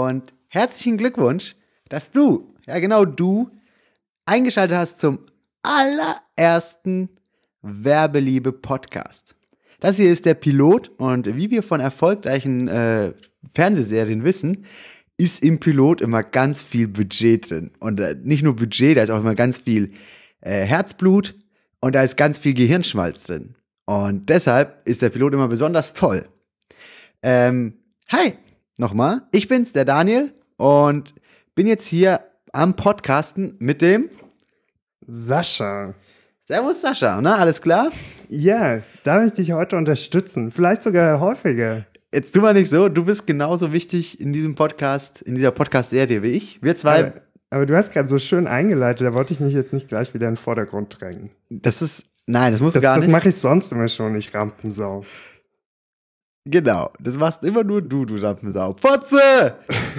und herzlichen Glückwunsch, dass du, ja genau du, eingeschaltet hast zum allerersten Werbeliebe-Podcast. Das hier ist der Pilot und wie wir von erfolgreichen Fernsehserien wissen, ist im Pilot immer ganz viel Budget drin. Und nicht nur Budget, da ist auch immer ganz viel Herzblut und da ist ganz viel Gehirnschmalz drin. Und deshalb ist der Pilot immer besonders toll. Hi, nochmal, ich bin's, der Daniel, und bin jetzt hier am Podcasten mit dem Sascha. Servus Sascha, na, alles klar? Ja, darf ich dich heute unterstützen? Vielleicht sogar häufiger. Jetzt tu mal nicht so, du bist genauso wichtig in diesem Podcast, in dieser Podcast-Serie wie ich. Wir zwei. Aber du hast gerade so schön eingeleitet, da wollte ich mich jetzt nicht gleich wieder in den Vordergrund drängen. Das musst du gar nicht. Das mache ich sonst immer schon, ich Rampensau. Genau, das machst immer nur du Rampensau. Fotze!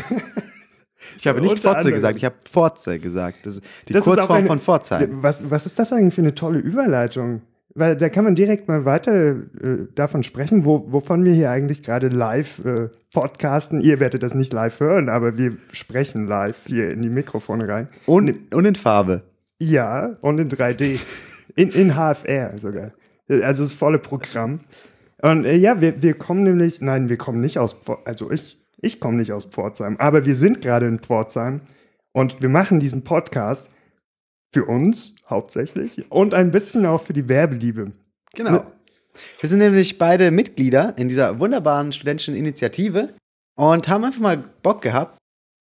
Ich habe nicht Fotze gesagt, ich habe Forze gesagt. Das ist die Kurzform von Pforzheim. Was ist das eigentlich für eine tolle Überleitung? Weil da kann man direkt mal weiter davon sprechen, wovon wir hier eigentlich gerade live podcasten. Ihr werdet das nicht live hören, aber wir sprechen live hier in die Mikrofone rein. Und in Farbe. Ja, und in 3D. in HFR sogar. Also das volle Programm. Und wir kommen nämlich, nein, wir kommen nicht aus, also ich komme nicht aus Pforzheim, aber wir sind gerade in Pforzheim und wir machen diesen Podcast für uns hauptsächlich und ein bisschen auch für die Werbeliebe. Genau. Wir sind nämlich beide Mitglieder in dieser wunderbaren studentischen Initiative und haben einfach mal Bock gehabt,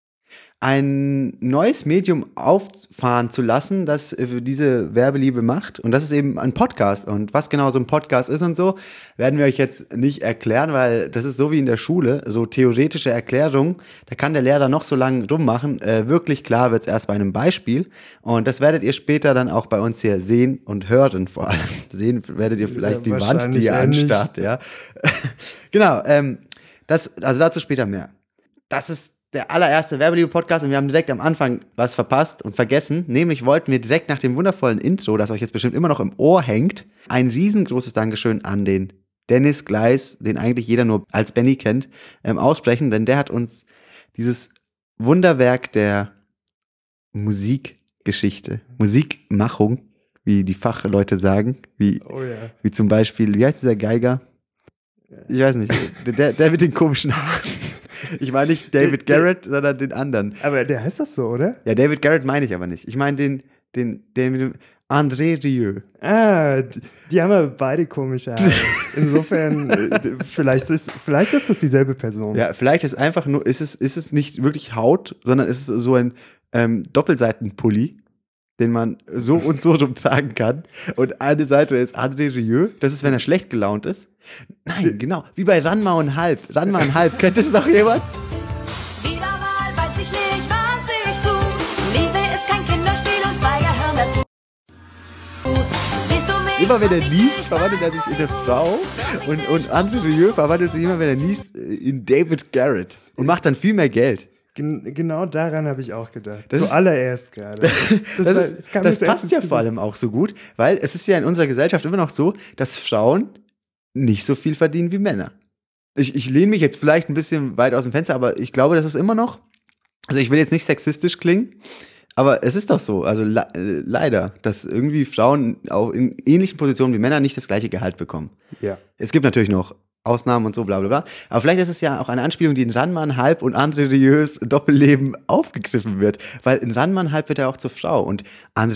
ein neues Medium auffahren zu lassen, das diese Werbeliebe macht. Und das ist eben ein Podcast. Und was genau so ein Podcast ist und so, werden wir euch jetzt nicht erklären, weil das ist so wie in der Schule, so theoretische Erklärungen. Da kann der Lehrer noch so lange rummachen. Wirklich klar wird's erst bei einem Beispiel. Und das werdet ihr später dann auch bei uns hier sehen und hören vor allem. Sehen werdet ihr vielleicht die Wand, die ihr anstarrt. Ja. Genau, also dazu später mehr. Das ist der allererste Werbeliebe-Podcast und wir haben direkt am Anfang was verpasst und vergessen. Nämlich wollten wir direkt nach dem wundervollen Intro, das euch jetzt bestimmt immer noch im Ohr hängt, ein riesengroßes Dankeschön an den Dennis Gleis, den eigentlich jeder nur als Benny kennt, aussprechen, denn der hat uns dieses Wunderwerk der Musikgeschichte, Musikmachung, wie die Fachleute sagen, wie zum Beispiel, wie heißt dieser Geiger? Ich weiß nicht, der mit den komischen Haaren. Ich meine nicht David Garrett, sondern den anderen. Aber der heißt das so, oder? Ja, David Garrett meine ich aber nicht. Ich meine den mit dem André Rieu. Ah, die haben aber beide komische Haare. Insofern, vielleicht ist das dieselbe Person. Ja, vielleicht ist einfach nur, ist es nicht wirklich Haut, sondern ist es so ein Doppelseitenpulli, den man so und so rumtragen kann. Und eine Seite ist André Rieu, das ist, wenn er schlecht gelaunt ist. Nein, genau, wie bei Ranma und Halb. Ranma und Halb, kennt das noch jemand? Wieder mal weiß ich nicht, was ich tu. Liebe ist kein Kinderspiel und zwei gehören dazu. Siehst du mich? Immer wenn er niest, verwandelt er sich in eine Frau. Und André Rieu verwandelt sich immer, wenn er niest, in David Garrett. Und macht dann viel mehr Geld. Genau daran habe ich auch gedacht. Das Zuallererst gerade. Das passt ja vor allem auch so gut, weil es ist ja in unserer Gesellschaft immer noch so, dass Frauen nicht so viel verdienen wie Männer. Ich lehne mich jetzt vielleicht ein bisschen weit aus dem Fenster, aber ich glaube, das ist immer noch, also ich will jetzt nicht sexistisch klingen, aber es ist doch so, also leider, dass irgendwie Frauen auch in ähnlichen Positionen wie Männer nicht das gleiche Gehalt bekommen. Ja. Es gibt natürlich noch Ausnahmen und so, bla bla bla. Aber vielleicht ist es ja auch eine Anspielung, die in Ranma und Halb und André Rieus Doppelleben aufgegriffen wird. Weil in Ranma und Halb wird er auch zur Frau. Und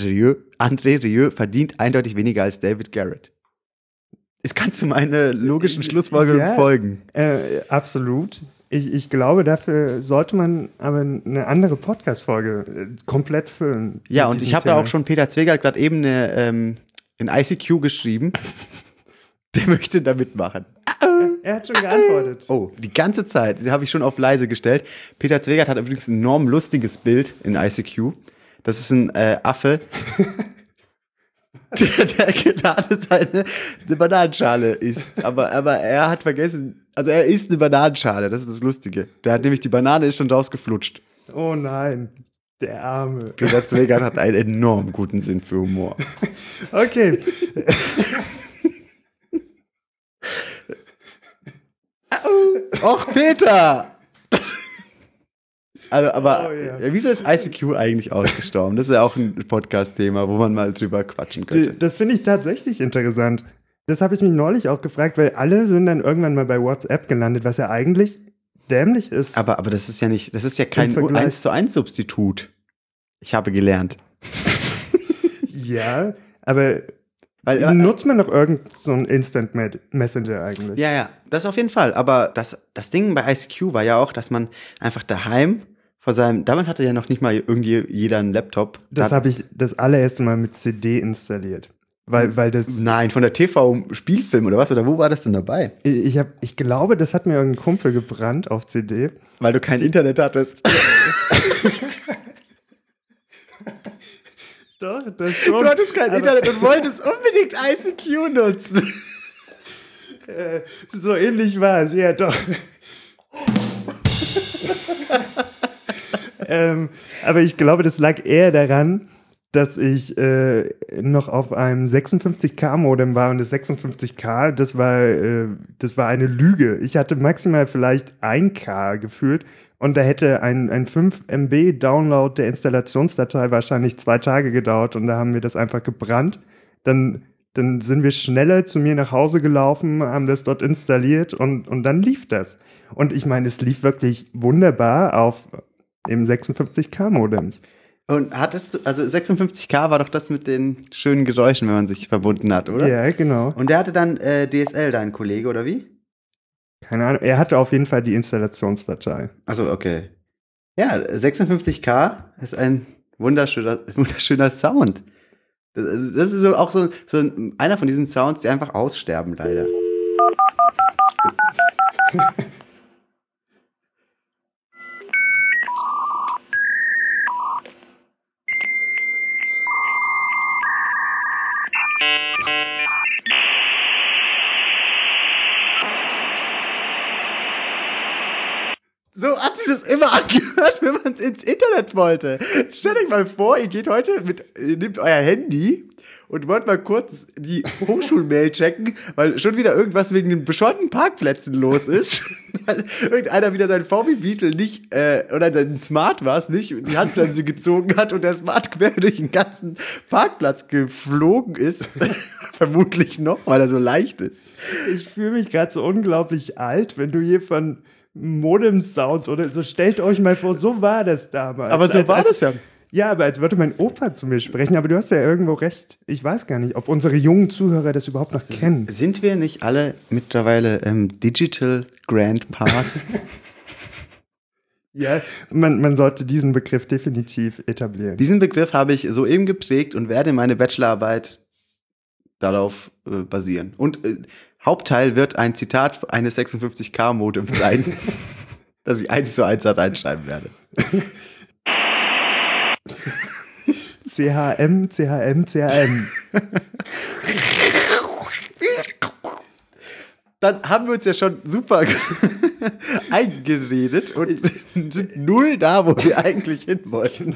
André Rieu verdient eindeutig weniger als David Garrett. Jetzt kannst du meine logischen Schlussfolgerungen folgen. Absolut. Ich glaube, dafür sollte man aber eine andere Podcast-Folge komplett füllen. Ja, und ich habe da auch schon Peter Zwegert gerade eben in ICQ geschrieben. Der möchte da mitmachen. Er hat schon geantwortet. Oh, die ganze Zeit. Den habe ich schon auf leise gestellt. Peter Zwegert hat übrigens ein enorm lustiges Bild in ICQ. Das ist ein Affe, der gerade eine Bananenschale isst. Aber er hat vergessen, also er isst eine Bananenschale. Das ist das Lustige. Der hat nämlich, die Banane ist schon rausgeflutscht. Oh nein, der Arme. Peter Zwegert hat einen enorm guten Sinn für Humor. Okay. Och, Peter! Also, aber Oh, ja. wieso ist ICQ eigentlich ausgestorben? Das ist ja auch ein Podcast-Thema, wo man mal drüber quatschen könnte. Das finde ich tatsächlich interessant. Das habe ich mich neulich auch gefragt, weil alle sind dann irgendwann mal bei WhatsApp gelandet, was ja eigentlich dämlich ist. Aber das ist ja nicht, das ist ja kein Vergleich. 1:1 Substitut. Ich habe gelernt. Ja, aber Weil, nutzt man noch irgend so einen Instant Messenger eigentlich? ja, das auf jeden Fall. Aber das Ding bei ICQ war ja auch, dass man einfach daheim vor seinem, damals hatte ja noch nicht mal irgendwie jeder einen Laptop. Das Da- habe ich das allererste Mal mit CD installiert. Weil das. Nein, von der TV-Spielfilm oder was? Oder wo war das denn dabei? Ich glaube, das hat mir irgendein Kumpel gebrannt auf CD. Weil du kein Internet hattest. Doch, das schon. Du hattest kein Aber, Internet und wolltest unbedingt ICQ nutzen. So ähnlich war es, ja doch. Aber ich glaube, das lag eher daran, dass ich noch auf einem 56K-Modem war und das 56K, das war eine Lüge. Ich hatte maximal vielleicht 1K gefühlt und da hätte ein 5 MB Download der Installationsdatei wahrscheinlich 2 Tage gedauert und da haben wir das einfach gebrannt. Dann sind wir schneller zu mir nach Hause gelaufen, haben das dort installiert und dann lief das. Und ich meine, es lief wirklich wunderbar auf eben 56K-Modems. Und hattest du, also 56K war doch das mit den schönen Geräuschen, wenn man sich verbunden hat, oder? Ja, genau. Und der hatte dann DSL, dein Kollege, oder wie? Keine Ahnung, er hatte auf jeden Fall die Installationsdatei. Achso, okay. Ja, 56K ist ein wunderschöner Sound. Das ist so auch so einer von diesen Sounds, die einfach aussterben, leider. So hat sich das immer angehört, wenn man ins Internet wollte. Stellt euch mal vor, ihr geht heute nehmt euer Handy und wollt mal kurz die Hochschulmail checken, weil schon wieder irgendwas wegen den bescheuerten Parkplätzen los ist. Weil irgendeiner wieder sein VW Beetle nicht, oder sein Smart war es nicht, die Handbremse gezogen hat und der Smart quer durch den ganzen Parkplatz geflogen ist. Vermutlich noch, weil er so leicht ist. Ich fühle mich gerade so unglaublich alt, wenn du hier von Modem-Sounds oder so, stellt euch mal vor, so war das damals. Aber so war das ja. Ja, aber als würde mein Opa zu mir sprechen, aber du hast ja irgendwo recht. Ich weiß gar nicht, ob unsere jungen Zuhörer das überhaupt noch kennen. Sind wir nicht alle mittlerweile Digital Grandpas? Ja, man sollte diesen Begriff definitiv etablieren. Diesen Begriff habe ich soeben geprägt und werde meine Bachelorarbeit darauf basieren. Und Hauptteil wird ein Zitat eines 56K-Modems sein, das ich 1:1 da reinschreiben werde. CHM, CHM, CHM. Dann haben wir uns ja schon super eingeredet und sind null da, wo wir eigentlich hin wollten.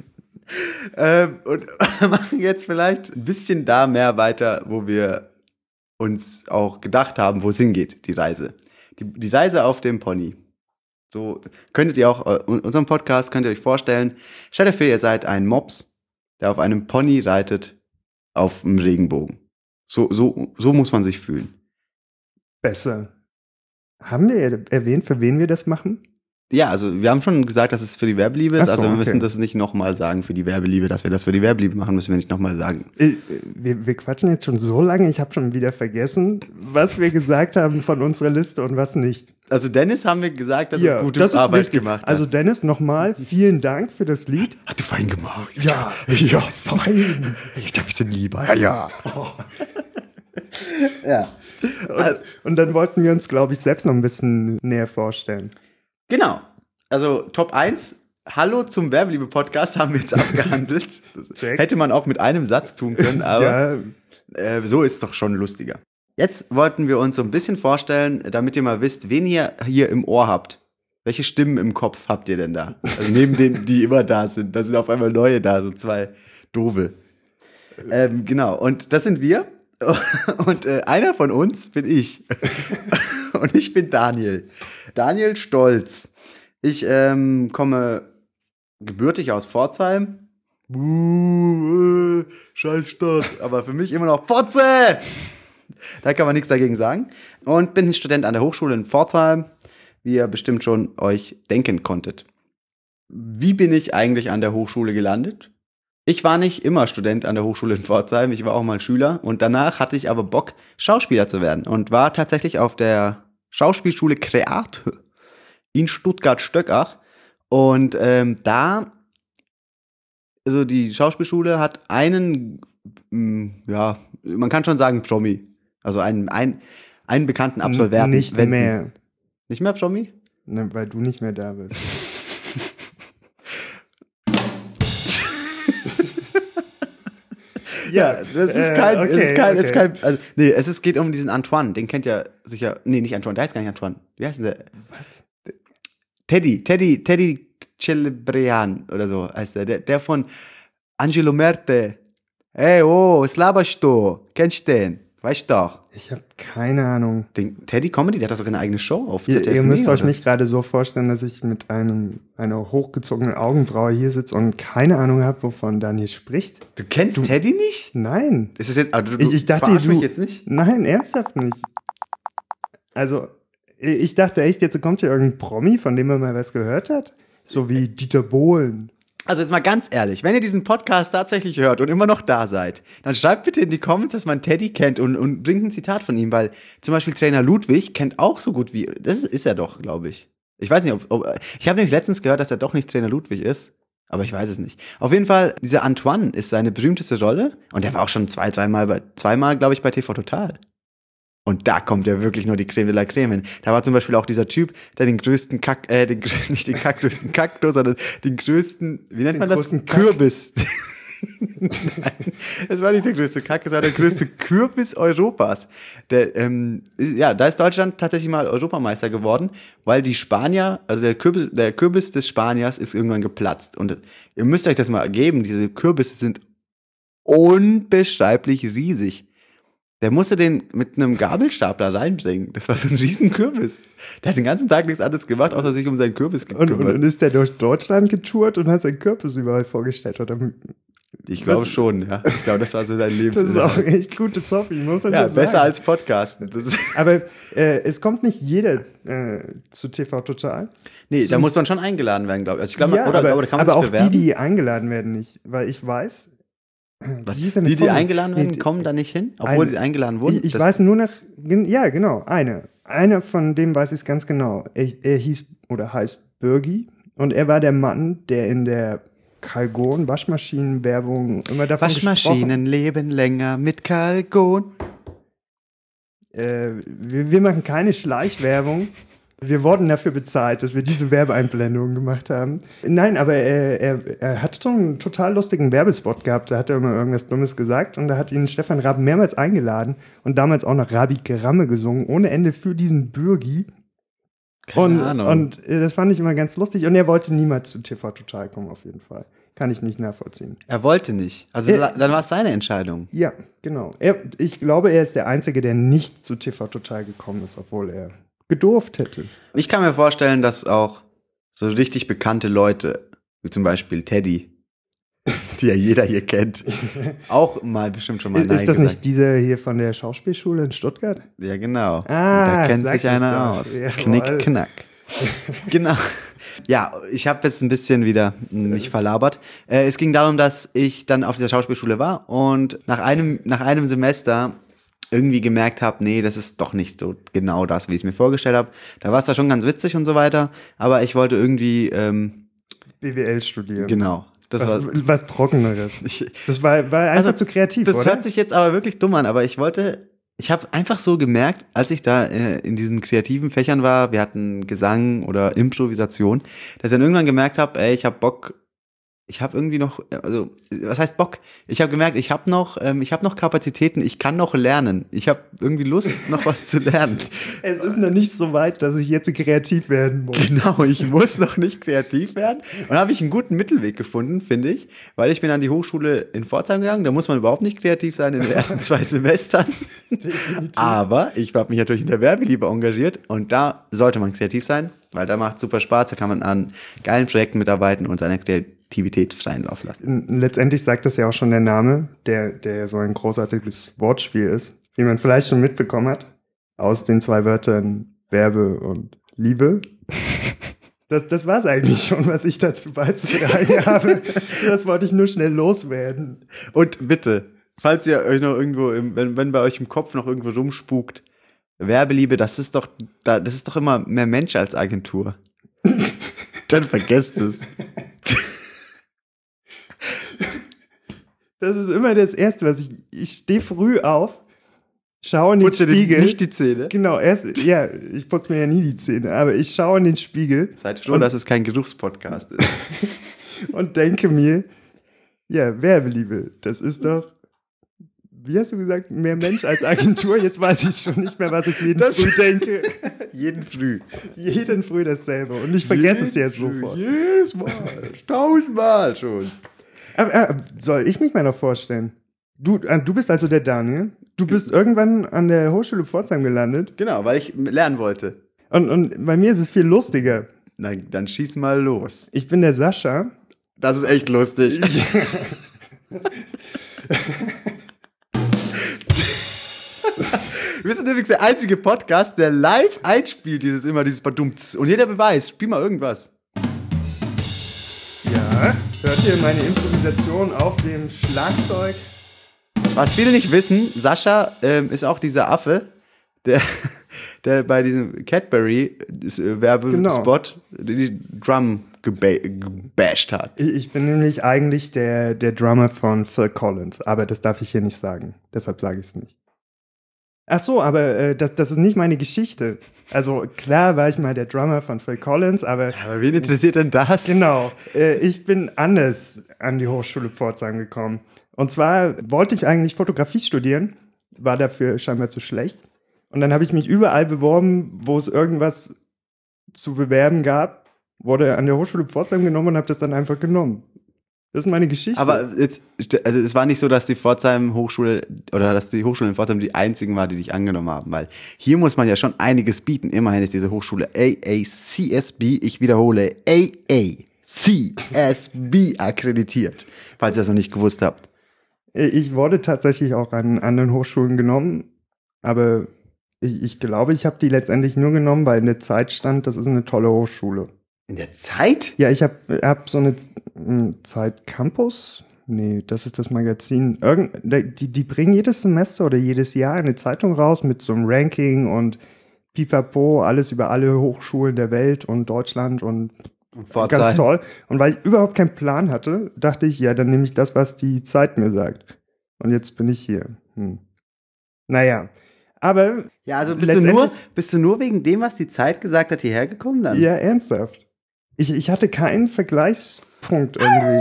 Und machen jetzt vielleicht ein bisschen da mehr weiter, wo wir uns auch gedacht haben, wo es hingeht, die Reise. Die Reise auf dem Pony. So könntet ihr auch, unserem Podcast könnt ihr euch vorstellen, stellt euch vor, ihr seid ein Mops, der auf einem Pony reitet auf dem Regenbogen. So muss man sich fühlen. Besser. Haben wir erwähnt, für wen wir das machen? Ja, also wir haben schon gesagt, dass es für die Werbeliebe ist. Ach so, Also wir okay. müssen das nicht nochmal sagen für die Werbeliebe. Dass wir das für die Werbeliebe machen, müssen wir nicht nochmal sagen. Wir quatschen jetzt schon so lange, ich habe schon wieder vergessen, was wir gesagt haben von unserer Liste und was nicht. Also Dennis haben wir gesagt, dass er gute das ist Arbeit wichtig. gemacht hat. Also Dennis, nochmal vielen Dank für das Lied. Hat du fein gemacht. Ja, fein. Ich darf ein bisschen lieber. Ja. Ja. Und dann wollten wir uns, glaube ich, selbst noch ein bisschen näher vorstellen. Genau. Also Top 1, Hallo zum Werbeliebe-Podcast haben wir jetzt abgehandelt. Check. Hätte man auch mit einem Satz tun können, aber so ist es doch schon lustiger. Jetzt wollten wir uns so ein bisschen vorstellen, damit ihr mal wisst, wen ihr hier im Ohr habt. Welche Stimmen im Kopf habt ihr denn da? Also neben denen, die immer da sind. Da sind auf einmal neue da, so zwei Doofe. Genau, und das sind wir. Und einer von uns bin ich. Und ich bin Daniel. Daniel Stolz. Ich komme gebürtig aus Pforzheim. Scheiß Stadt. Aber für mich immer noch Pfotze! Da kann man nichts dagegen sagen. Und bin Student an der Hochschule in Pforzheim, wie ihr bestimmt schon euch denken konntet. Wie bin ich eigentlich an der Hochschule gelandet? Ich war nicht immer Student an der Hochschule in Pforzheim, ich war auch mal Schüler. Und danach hatte ich aber Bock, Schauspieler zu werden. Und war tatsächlich auf der Schauspielschule Kreate in Stuttgart-Stöckach. Und also die Schauspielschule hat einen, ja, man kann schon sagen Promi. Also einen bekannten Absolventen. Nicht mehr. Nicht mehr Promi? Ne, weil du nicht mehr da bist. Ja, das ist kein, also, nee, es geht um diesen Antoine, den kennt ja sicher, nee, nicht Antoine, der heißt gar nicht Antoine. Wie heißt denn der? Was? Teddy Celebrian oder so heißt der von Angelo Merte. Hey, oh, was laberst du? Kennst du den? Weißt doch. Ich habe keine Ahnung. Den Teddy Comedy, der hat doch sogar eine eigene Show auf ZDF. Ihr müsst euch oder? mich gerade so vorstellen, dass ich mit einer hochgezogenen Augenbraue hier sitze und keine Ahnung habe, wovon Daniel spricht. Du kennst Teddy nicht? Nein. Ist das jetzt, also Ich dachte, mich jetzt nicht? Nein, ernsthaft nicht. Also, ich dachte echt, jetzt kommt hier irgendein Promi, von dem man mal was gehört hat. So wie Dieter Bohlen. Also jetzt mal ganz ehrlich, wenn ihr diesen Podcast tatsächlich hört und immer noch da seid, dann schreibt bitte in die Comments, dass man Teddy kennt und bringt ein Zitat von ihm, weil zum Beispiel Trainer Ludwig kennt auch so gut wie, das ist er doch, glaube ich. Ich weiß nicht, ich habe nämlich letztens gehört, dass er doch nicht Trainer Ludwig ist, aber ich weiß es nicht. Auf jeden Fall, dieser Antoine ist seine berühmteste Rolle und der war auch schon zweimal, glaube ich, bei TV Total. Und da kommt ja wirklich nur die Creme de la Creme hin. Da war zum Beispiel auch dieser Typ, der den größten nicht den größten Kaktus, sondern den größten, wie nennt man das? Kürbis. Nein, das war nicht der größte Kaktus, sondern der größte Kürbis Europas. Da ist Deutschland tatsächlich mal Europameister geworden, weil die Spanier, also der Kürbis des Spaniers ist irgendwann geplatzt. Und ihr müsst euch das mal geben, diese Kürbisse sind unbeschreiblich riesig. Der musste den mit einem Gabelstab da reinbringen. Das war so ein riesen Kürbis. Der hat den ganzen Tag nichts anderes gemacht, außer sich um seinen Kürbis gekümmert. Und ist der durch Deutschland getourt und hat seinen Kürbis überall vorgestellt? Oder? Ich glaube schon, ja. Ich glaube, das war so sein Lebensinhalt. Das ist auch ein echt gutes Hobby, muss man ja, sagen. Besser als Podcasten. Aber es kommt nicht jeder zu TV Total. Nee, da muss man schon eingeladen werden, glaube ich. Also ich glaube, ja, oder kann man sich auch bewerben? die eingeladen werden nicht. Weil ich weiß... Was? Die eingeladen werden, kommen da nicht hin? Obwohl sie eingeladen wurden? Ich weiß nur nach... Ja, genau, Einer von dem weiß ich es ganz genau. Er hieß oder heißt Birgi und er war der Mann, der in der Calgon Waschmaschinenwerbung immer davon Waschmaschinen leben länger mit Calgon. Wir machen keine Schleichwerbung. Wir wurden dafür bezahlt, dass wir diese Werbeeinblendungen gemacht haben. Nein, aber er hat so einen total lustigen Werbespot gehabt. Da hat er immer irgendwas Dummes gesagt und da hat ihn Stefan Raab mehrmals eingeladen und damals auch noch Rabi Geramme gesungen, ohne Ende für diesen Bürgi. Keine Ahnung. Und das fand ich immer ganz lustig und er wollte niemals zu TV Total kommen, auf jeden Fall. Kann ich nicht nachvollziehen. Er wollte nicht. Also dann war es seine Entscheidung. Ja, genau. Ich glaube, er ist der Einzige, der nicht zu TV Total gekommen ist, obwohl er gedurft hätte. Ich kann mir vorstellen, dass auch so richtig bekannte Leute, wie zum Beispiel Teddy, die ja jeder hier kennt, auch mal bestimmt schon mal Nein Ist das gesagt. nicht dieser hier von der Schauspielschule in Stuttgart? Ja, genau. Ah, da kennt sag sich es einer doch. aus. Jawohl. Knick, knack. Genau. Ja, ich habe jetzt ein bisschen wieder mich verlabert. Es ging darum, dass ich dann auf dieser Schauspielschule war und nach einem Semester irgendwie gemerkt habe, nee, das ist doch nicht so genau das, wie ich es mir vorgestellt habe. Da war es zwar schon ganz witzig und so weiter, aber ich wollte irgendwie BWL studieren. genau. Was Trockeneres. Das war einfach zu kreativ, das oder? hört sich jetzt aber wirklich dumm an, aber ich habe einfach so gemerkt, als ich da in diesen kreativen Fächern war, wir hatten Gesang oder Improvisation, dass ich dann irgendwann gemerkt habe, ey, ich habe Bock, ich habe irgendwie noch, also, was heißt Bock? Ich habe gemerkt, ich habe noch Kapazitäten, ich kann noch lernen. Ich habe irgendwie Lust, noch was zu lernen. Es ist noch nicht so weit, dass ich jetzt kreativ werden muss. Genau, ich muss noch nicht kreativ werden. Und da habe ich einen guten Mittelweg gefunden, finde ich, weil ich bin an die Hochschule in Pforzheim gegangen, da muss man überhaupt nicht kreativ sein in den ersten 2 Semestern. Aber ich habe mich natürlich in der Werbeliebe engagiert und da sollte man kreativ sein, weil da macht super Spaß, da kann man an geilen Projekten mitarbeiten und seine Kreativität freien Lauf lassen. Letztendlich sagt das ja auch schon der Name, der so ein großartiges Wortspiel ist, wie man vielleicht schon mitbekommen hat, aus den 2 Wörtern Werbe und Liebe. Das war's eigentlich schon, was ich dazu beizutragen habe. Das wollte ich nur schnell loswerden. Und bitte, falls ihr euch noch irgendwo, wenn bei euch im Kopf noch irgendwo rumspukt, Werbeliebe, das ist doch immer mehr Mensch als Agentur. Dann vergesst es. Das ist immer das Erste, was ich stehe früh auf, schaue in den Putze dir Spiegel. nicht die Zähne. Genau, ich putze mir ja nie die Zähne, aber ich schaue in den Spiegel. Seid froh, dass es kein Geruchspodcast ist. Und denke mir, ja, Werbeliebe, das ist doch, wie hast du gesagt, mehr Mensch als Agentur? Jetzt weiß ich schon nicht mehr, was ich früh denke. Jeden Früh. Jeden Früh dasselbe. Und ich vergesse es jetzt sofort. Jedes Mal. 1000-mal schon. Aber, soll ich mich mal noch vorstellen? Du bist also der Daniel. Du bist irgendwann an der Hochschule Pforzheim gelandet. Genau, weil ich lernen wollte. Und bei mir ist es viel lustiger. Na, dann schieß mal los. Ich bin der Sascha. Das ist echt lustig. Wir sind übrigens der einzige Podcast, der live einspielt, dieses Badumts. Und jeder Beweis, spiel mal irgendwas. Ja, hört ihr meine Improvisation auf dem Schlagzeug? Was viele nicht wissen, Sascha ist auch dieser Affe, der bei diesem Cadbury-Werbespot die Drum gebasht hat. Ich bin nämlich eigentlich der Drummer von Phil Collins, aber das darf ich hier nicht sagen. Deshalb sage ich es nicht. Ach so, aber das ist nicht meine Geschichte. Also klar war ich mal der Drummer von Phil Collins, aber wen interessiert denn das? genau, ich bin anders an die Hochschule Pforzheim gekommen. Und zwar wollte ich eigentlich Fotografie studieren, war dafür scheinbar zu schlecht. Und dann habe ich mich überall beworben, wo es irgendwas zu bewerben gab, wurde an der Hochschule Pforzheim genommen und habe das dann einfach genommen. Das ist meine Geschichte. Aber jetzt, also es war nicht so, dass die Pforzheim Hochschule oder dass die Hochschule in Pforzheim die einzigen war, die dich angenommen haben, weil hier muss man ja schon einiges bieten. Immerhin ist diese Hochschule AACSB, ich wiederhole, AACSB akkreditiert, falls ihr das noch nicht gewusst habt. Ich wurde tatsächlich auch an anderen Hochschulen genommen, aber ich glaube, ich habe die letztendlich nur genommen, weil in der Zeit stand, das ist eine tolle Hochschule. In der Zeit? Ja, ich hab so eine Zeit Campus. Nee, das ist das Magazin. Die bringen jedes Semester oder jedes Jahr eine Zeitung raus mit so einem Ranking und pipapo, alles über alle Hochschulen der Welt und Deutschland und ganz toll. Und weil ich überhaupt keinen Plan hatte, dachte ich, ja, dann nehme ich das, was die Zeit mir sagt. Und jetzt bin ich hier. Naja, aber ja, also bist du nur wegen dem, was die Zeit gesagt hat, hierher gekommen dann? Ja, ernsthaft. Ich hatte keinen Vergleichspunkt irgendwie.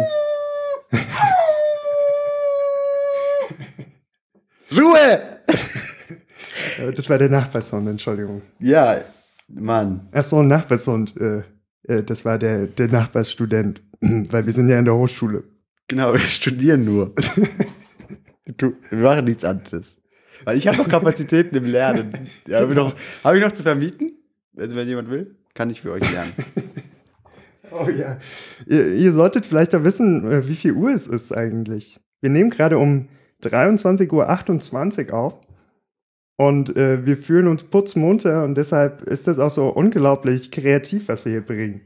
Ruhe! Das war der Nachbarshund, Entschuldigung. Ja, Mann. Ach so, ein Nachbarshund. Das war der Nachbarsstudent, weil wir sind ja in der Hochschule. Genau, wir studieren nur. Wir machen nichts anderes. Weil ich habe noch Kapazitäten im Lernen. Ja, habe ich noch zu vermieten? Also wenn jemand will, kann ich für euch lernen. Oh ja. Ihr solltet vielleicht auch wissen, wie viel Uhr es ist eigentlich. Wir nehmen gerade um 23:28 Uhr auf und wir fühlen uns putzmunter und deshalb ist das auch so unglaublich kreativ, was wir hier bringen.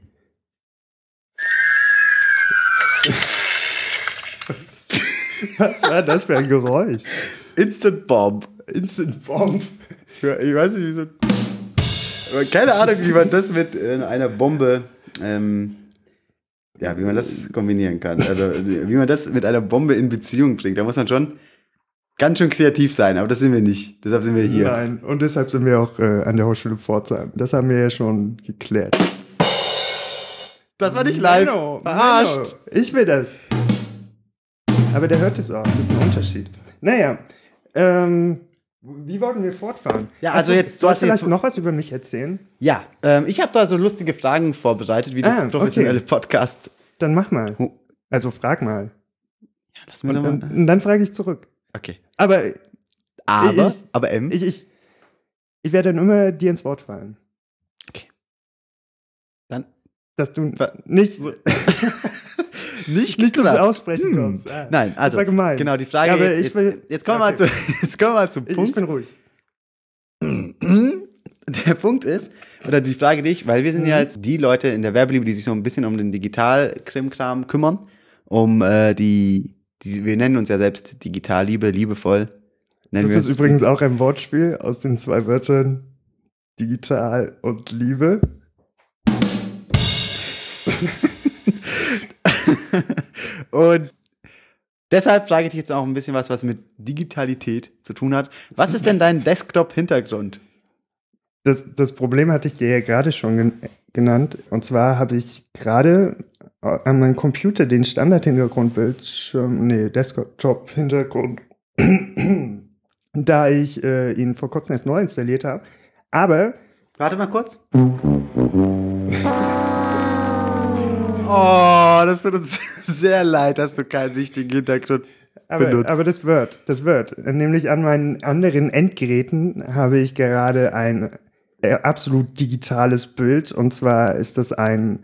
Was war das für ein Geräusch? Instant Bomb. Instant Bomb. Ich weiß nicht, wieso. Keine Ahnung, wie man das mit einer Bombe, wie man das kombinieren kann. Also, wie man das mit einer Bombe in Beziehung bringt. Da muss man schon ganz schön kreativ sein, aber das sind wir nicht. Deshalb sind wir hier. Nein, und deshalb sind wir auch an der Hochschule Pforzheim. Das haben wir ja schon geklärt. Das war nicht live. Verarscht. Menno, ich will das. Aber der hört es auch. Das ist ein Unterschied. Naja, wie wollten wir fortfahren? Ja, also jetzt sollst du vielleicht vielleicht noch was über mich erzählen? Ja, ich habe da so lustige Fragen vorbereitet, wie das professionelle okay. Podcast. Dann mach mal. Oh. Also frag mal. Ja, lass mir doch mal. Und dann frage ich zurück. Okay. Aber Aber M. ich werde dann immer dir ins Wort fallen. Okay. Dann. Dass du nicht Nicht zum Aussprechen kommst. Nein, also. Das war gemein. Genau, die Frage Ja, aber jetzt kommen wir mal zum Punkt. Ich bin ruhig. Der Punkt ist, oder die Frage dich, weil wir sind ja jetzt die Leute in der Werbeliebe, die sich so ein bisschen um den Digital-Krimkram kümmern, wir nennen uns ja selbst Digitalliebe, liebevoll. Das ist übrigens auch ein Wortspiel aus den 2 Wörtern digital und Liebe. Und deshalb frage ich dich jetzt auch ein bisschen was mit Digitalität zu tun hat. Was ist denn dein Desktop-Hintergrund? Das Problem hatte ich dir ja gerade schon genannt. Und zwar habe ich gerade an meinem Computer den Desktop-Hintergrund, da ich ihn vor kurzem erst neu installiert habe. Aber warte mal kurz. Oh, das tut uns sehr leid, dass du keinen richtigen Hintergrund benutzt. Aber das wird. Nämlich an meinen anderen Endgeräten habe ich gerade ein absolut digitales Bild. Und zwar ist das ein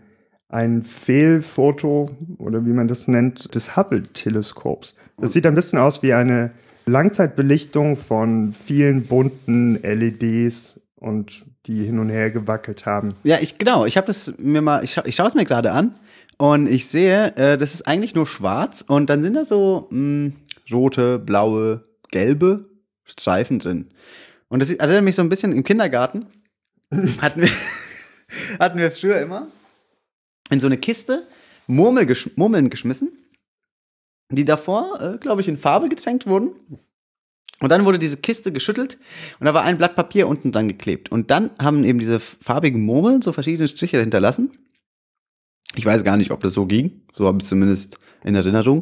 Fehlfoto, oder wie man das nennt, des Hubble-Teleskops. Das sieht ein bisschen aus wie eine Langzeitbelichtung von vielen bunten LEDs und die hin und her gewackelt haben. Ja, ich habe das mir mal, ich schaue es mir gerade an und ich sehe, das ist eigentlich nur schwarz und dann sind da so rote, blaue, gelbe Streifen drin. Und das erinnert mich so ein bisschen im Kindergarten. hatten wir früher immer in so eine Kiste Murmeln geschmissen, die davor, glaube ich, in Farbe getränkt wurden. Und dann wurde diese Kiste geschüttelt und da war ein Blatt Papier unten dran geklebt. Und dann haben eben diese farbigen Murmeln so verschiedene Striche hinterlassen. Ich weiß gar nicht, ob das so ging. So habe ich es zumindest in Erinnerung.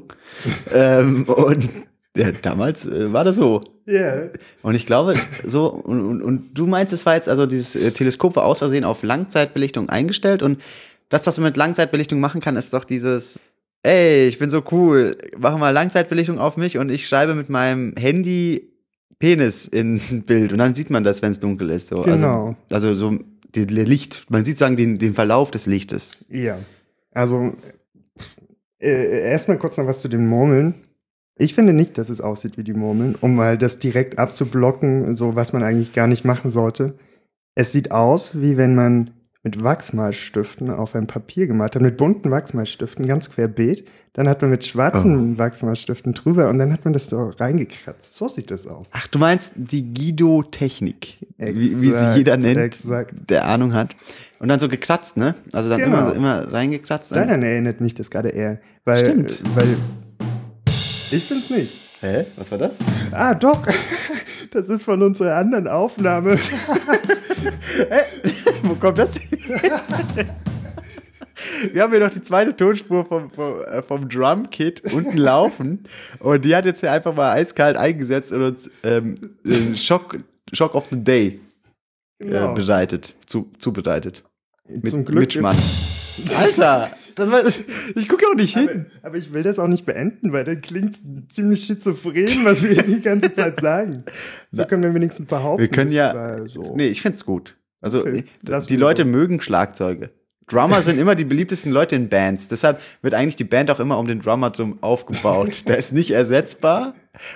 Und ja, damals war das so. Ja. Yeah. Und ich glaube, so, und du meinst, es war jetzt, also dieses Teleskop war aus Versehen auf Langzeitbelichtung eingestellt. Und das, was man mit Langzeitbelichtung machen kann, ist doch dieses: Ey, ich bin so cool, mach mal Langzeitbelichtung auf mich und ich schreibe mit meinem Handy Penis in ein Bild und dann sieht man das, wenn es dunkel ist. So. Genau. Also so Licht, man sieht sagen den Verlauf des Lichtes. Ja, also erstmal kurz noch was zu den Murmeln. Ich finde nicht, dass es aussieht wie die Murmeln, um mal das direkt abzublocken, so was man eigentlich gar nicht machen sollte. Es sieht aus, wie wenn man mit Wachsmalstiften auf ein Papier gemalt hat, mit bunten Wachsmalstiften, ganz querbeet. Dann hat man mit schwarzen Wachsmalstiften drüber und dann hat man das so reingekratzt. So sieht das aus. Ach, du meinst die Guido-Technik, wie sie jeder nennt, der Ahnung hat. Und dann so gekratzt, ne? Also dann immer reingekratzt. Daran erinnert mich das gerade eher. Stimmt. Weil ich bin's nicht. Hä? Was war das? Ah, doch. Das ist von unserer anderen Aufnahme. Wo kommt das hin? Wir haben hier noch die zweite Tonspur vom Drum-Kit unten laufen. Und die hat jetzt hier einfach mal eiskalt eingesetzt und uns Shock of the Day zubereitet. Zum Glück mit Schmann. Alter, ich gucke ja auch nicht hin. Aber ich will das auch nicht beenden, weil dann klingt ziemlich schizophren, was wir die ganze Zeit sagen. So können wir wenigstens behaupten. Wir können Nee, ich find's gut. Also, okay, die Leute mögen Schlagzeuge. Drummer sind immer die beliebtesten Leute in Bands. Deshalb wird eigentlich die Band auch immer um den Drummer drum aufgebaut. Der ist nicht ersetzbar.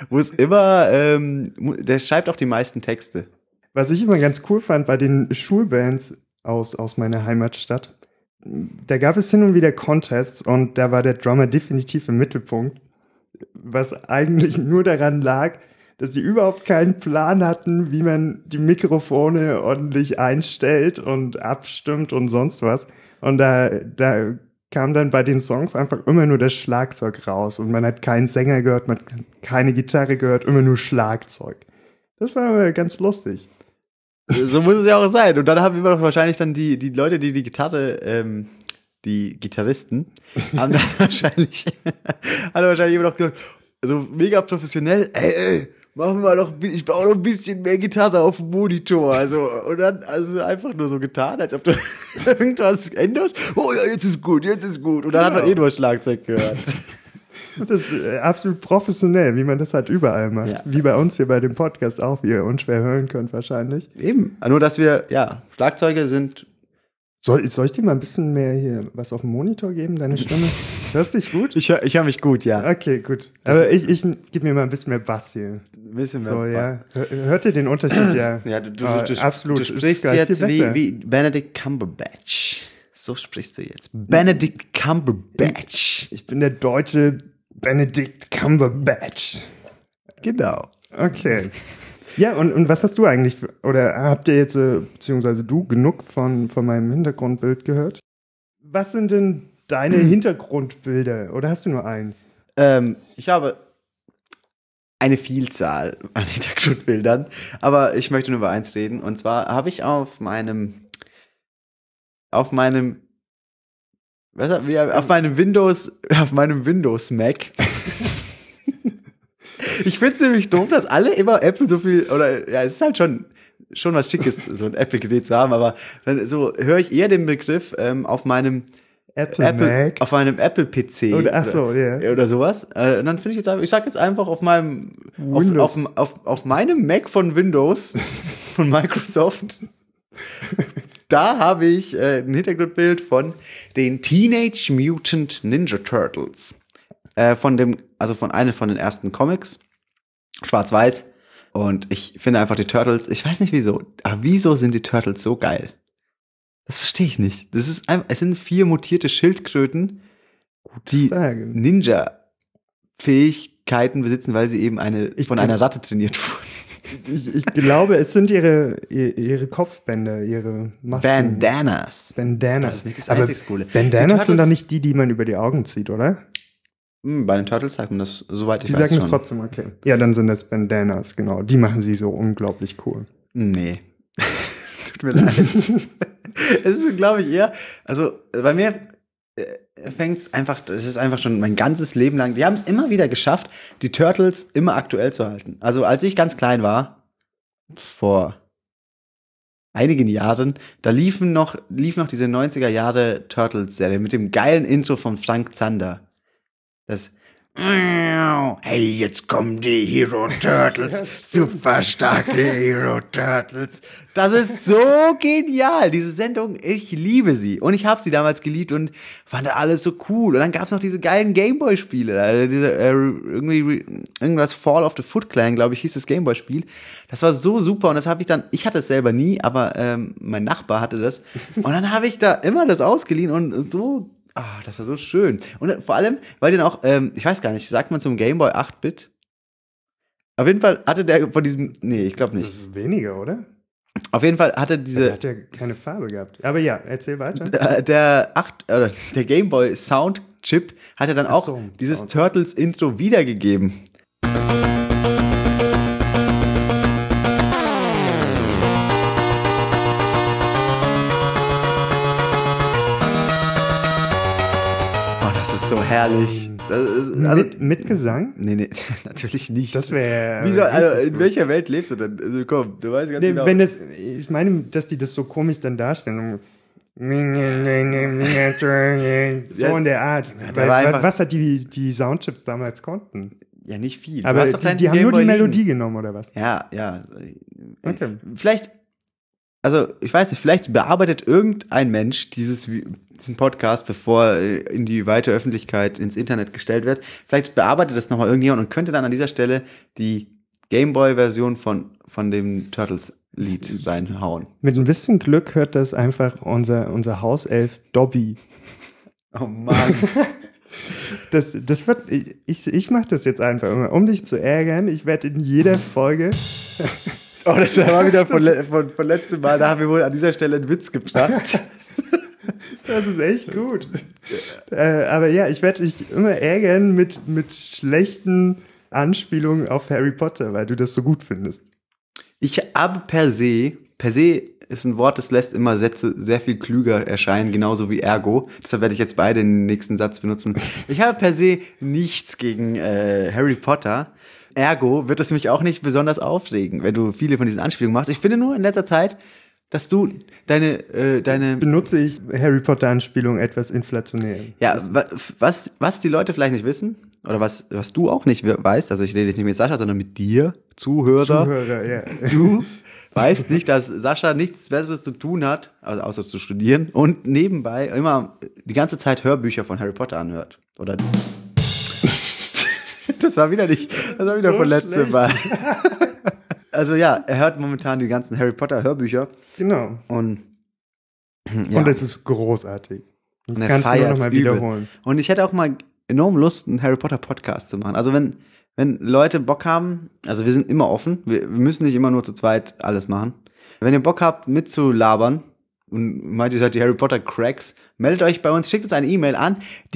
Der schreibt auch die meisten Texte. Was ich immer ganz cool fand bei den Schulbands aus meiner Heimatstadt, da gab es hin und wieder Contests und da war der Drummer definitiv im Mittelpunkt, was eigentlich nur daran lag, dass die überhaupt keinen Plan hatten, wie man die Mikrofone ordentlich einstellt und abstimmt und sonst was. Und da kam dann bei den Songs einfach immer nur das Schlagzeug raus und man hat keinen Sänger gehört, man hat keine Gitarre gehört, immer nur Schlagzeug. Das war ganz lustig. So muss es ja auch sein. Und dann haben immer noch wahrscheinlich dann die Leute, die Gitarre die Gitarristen, haben dann wahrscheinlich immer noch gesagt, so mega professionell, ey, machen wir doch, ich brauche noch ein bisschen mehr Gitarre auf dem Monitor. Und dann einfach nur so getan, als ob du irgendwas änderst. Oh ja, jetzt ist gut. Und dann hat man nur Schlagzeug gehört. Das ist absolut professionell, wie man das halt überall macht. Ja. Wie bei uns hier bei dem Podcast auch, wie ihr unschwer hören könnt wahrscheinlich. Eben, nur dass wir, Schlagzeuge sind. Soll ich dir mal ein bisschen mehr hier was auf dem Monitor geben, deine Stimme? Hörst du dich gut? Ich hör mich gut, ja. Okay, gut. Aber ich gebe mir mal ein bisschen mehr Bass hier. Ein bisschen mehr. So, ja. Hört ihr den Unterschied? Ja, Ja, du absolut. Du sprichst Ist gleich jetzt viel besser. wie Benedict Cumberbatch. So sprichst du jetzt. Benedict Cumberbatch. Ich bin der deutsche Benedict Cumberbatch. Genau. Okay. Ja, und was hast du eigentlich, oder habt ihr jetzt, beziehungsweise du, genug von meinem Hintergrundbild gehört? Was sind denn deine Hintergrundbilder? Oder hast du nur eins? Ich habe eine Vielzahl an Hintergrundbildern, aber ich möchte nur über eins reden. Und zwar habe ich auf meinem Windows Mac. Ich finde es nämlich doof, dass alle immer Apple so viel, es ist halt schon was Schickes, so ein Apple-Gerät zu haben, aber dann so höre ich eher den Begriff auf meinem Mac? auf meinem Apple-PC oder sowas. Und dann finde ich jetzt einfach, ich sage jetzt einfach auf meinem auf meinem Mac von Windows von Microsoft. Da habe ich ein Hintergrundbild von den Teenage Mutant Ninja Turtles. Von einem von den ersten Comics. Schwarz-Weiß. Und ich finde einfach die Turtles, ich weiß nicht wieso, aber wieso sind die Turtles so geil? Das verstehe ich nicht. Es sind 4 mutierte Schildkröten, die Ninja-Fähigkeiten besitzen, weil sie eben von einer Ratte trainiert wurden. Ich glaube, es sind ihre Kopfbänder, ihre Masken. Bandanas. Bandanas. Das ist nicht das einzig Coole. Bandanas sind doch nicht die man über die Augen zieht, oder? Bei den Turtles sagt man das, soweit ich die weiß. Die sagen es trotzdem, okay. Ja, dann sind das Bandanas, genau. Die machen sie so unglaublich cool. Nee. Tut mir leid. Es ist, glaube ich, eher, bei mir es ist einfach schon mein ganzes Leben lang, die haben es immer wieder geschafft, die Turtles immer aktuell zu halten. Also als ich ganz klein war, vor einigen Jahren, da lief noch diese 90er Jahre Turtles-Serie mit dem geilen Intro von Frank Zander. Das hey, jetzt kommen die Hero Turtles, super starke Hero Turtles. Das ist so genial, diese Sendung, ich liebe sie. Und ich habe sie damals geliebt und fand alles so cool. Und dann gab es noch diese geilen Gameboy-Spiele, irgendwas Fall of the Foot Clan, glaube ich, hieß das Gameboy-Spiel. Das war so super und das habe ich hatte es selber nie, aber mein Nachbar hatte das. Und dann habe ich da immer das ausgeliehen und so. Das war so schön. Und vor allem, weil den auch, ich weiß gar nicht, sagt man zum Gameboy 8-Bit? Auf jeden Fall hatte der von diesem, nee, ich glaube nicht. Das ist weniger, oder? Auf jeden Fall hatte Der hat ja keine Farbe gehabt. Aber ja, erzähl weiter. Der Gameboy Sound Chip hat ja dann auch dieses Turtles Intro wiedergegeben. So herrlich. Mit Gesang? Nee, natürlich nicht. Das wäre. In welcher Welt lebst du denn? Also komm, du weißt ganz genau. Ich meine, dass die das so komisch dann darstellen. So in der Art. Was hat die Soundchips damals konnten? Ja, nicht viel. Aber die haben nur die Melodie genommen, oder was? Ja. Okay. Vielleicht, ich weiß nicht, vielleicht bearbeitet irgendein Mensch diesen Podcast, bevor er in die weite Öffentlichkeit ins Internet gestellt wird. Vielleicht bearbeitet das nochmal irgendjemand und könnte dann an dieser Stelle die Gameboy-Version von dem Turtles-Lied reinhauen. Mit ein bisschen Glück hört das einfach unser Hauself Dobby. Oh Mann. Das wird, ich mache das jetzt einfach immer, um dich zu ärgern. Ich werde in jeder Folge. Oh, das war wieder von letztem Mal. Da haben wir wohl an dieser Stelle einen Witz gebracht. Das ist echt gut. Aber ja, ich werde dich immer ärgern mit schlechten Anspielungen auf Harry Potter, weil du das so gut findest. Ich habe per se ist ein Wort, das lässt immer Sätze sehr viel klüger erscheinen, genauso wie ergo. Deshalb werde ich jetzt beide den nächsten Satz benutzen. Ich habe per se nichts gegen Harry Potter. Ergo wird es mich auch nicht besonders aufregen, wenn du viele von diesen Anspielungen machst. Ich finde nur in letzter Zeit, dass du deine Benutze ich Harry Potter-Anspielung etwas inflationär. ja, was die Leute vielleicht nicht wissen, oder was du auch nicht weißt, also ich rede jetzt nicht mit Sascha, sondern mit dir, Zuhörer. Ja. Du weißt nicht, dass Sascha nichts Besseres zu tun hat, also außer zu studieren und nebenbei immer die ganze Zeit Hörbücher von Harry Potter anhört. Oder das war wieder So von letztem schlecht. Mal. Also ja, er hört momentan die ganzen Harry Potter Hörbücher Genau. und ja. Und es ist großartig. Ich Und er kann es nur noch feiert's mal übel. wiederholen. Und ich hätte auch mal enorm Lust, einen Harry Potter Podcast zu machen. Also wenn Leute Bock haben, also wir sind immer offen, wir müssen nicht immer nur zu zweit alles machen. Wenn ihr Bock habt, mitzulabern und meint, ihr seid die Harry Potter Cracks, meldet euch bei uns, schickt uns eine E-Mail an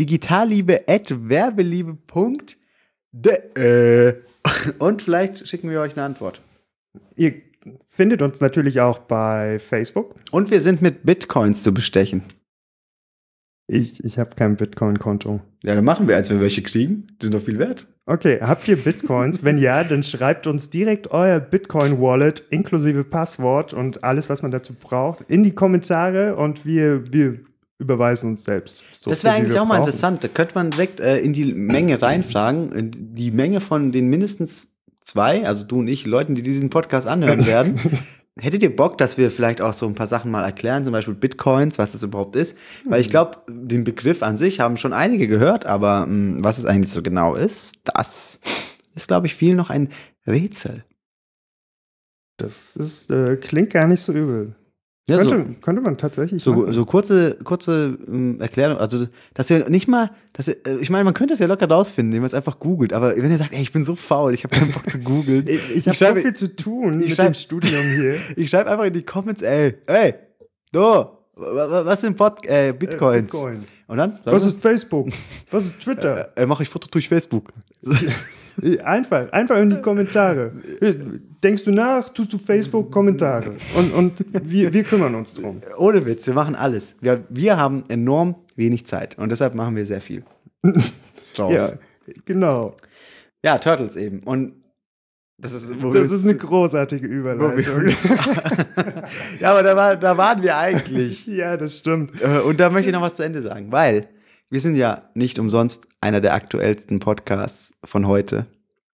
digitalliebe@werbeliebe.de und vielleicht schicken wir euch eine Antwort. Ihr findet uns natürlich auch bei Facebook. Und wir sind mit Bitcoins zu bestechen. Ich habe kein Bitcoin-Konto. Ja, dann machen wir, als wir welche kriegen. Die sind doch viel wert. Okay, habt ihr Bitcoins? Wenn ja, dann schreibt uns direkt euer Bitcoin-Wallet inklusive Passwort und alles, was man dazu braucht, in die Kommentare und wir überweisen uns selbst. So Das wäre viel, wie eigentlich wir auch mal brauchen. interessant. Da könnte man direkt in die Menge reinfragen. In die Menge von den mindestens 2, also du und ich, Leuten, die diesen Podcast anhören werden. Hättet ihr Bock, dass wir vielleicht auch so ein paar Sachen mal erklären, zum Beispiel Bitcoins, was das überhaupt ist? Weil ich glaube, den Begriff an sich haben schon einige gehört, aber was es eigentlich so genau ist, das ist, glaube ich, viel noch ein Rätsel. Das ist, klingt gar nicht so übel. Ja, Könnte man tatsächlich machen. so kurze Erklärung, also dass ihr nicht mal, ich meine, man könnte es ja locker rausfinden, indem man es einfach googelt, aber wenn ihr sagt, ey, ich bin so faul, ich habe keinen Bock zu googeln. Ich habe so viel zu tun mit dem Studium hier. Ich schreibe einfach in die Comments, ey, du, was sind Bitcoins? Bitcoin. Und dann? Was ist Facebook? Was ist Twitter? Mache ich Foto durch Facebook. Einfach in die Kommentare. Denkst du nach, tust du Facebook, Kommentare. Und wir kümmern uns drum. Ohne Witz, wir machen alles. Wir haben enorm wenig Zeit und deshalb machen wir sehr viel. Draus. Ja, genau. Ja, Turtles eben. Und das ist eine großartige Überleitung. Ja, aber da waren wir eigentlich. Ja, das stimmt. Und da möchte ich noch was zu Ende sagen, weil wir sind ja nicht umsonst einer der aktuellsten Podcasts von heute.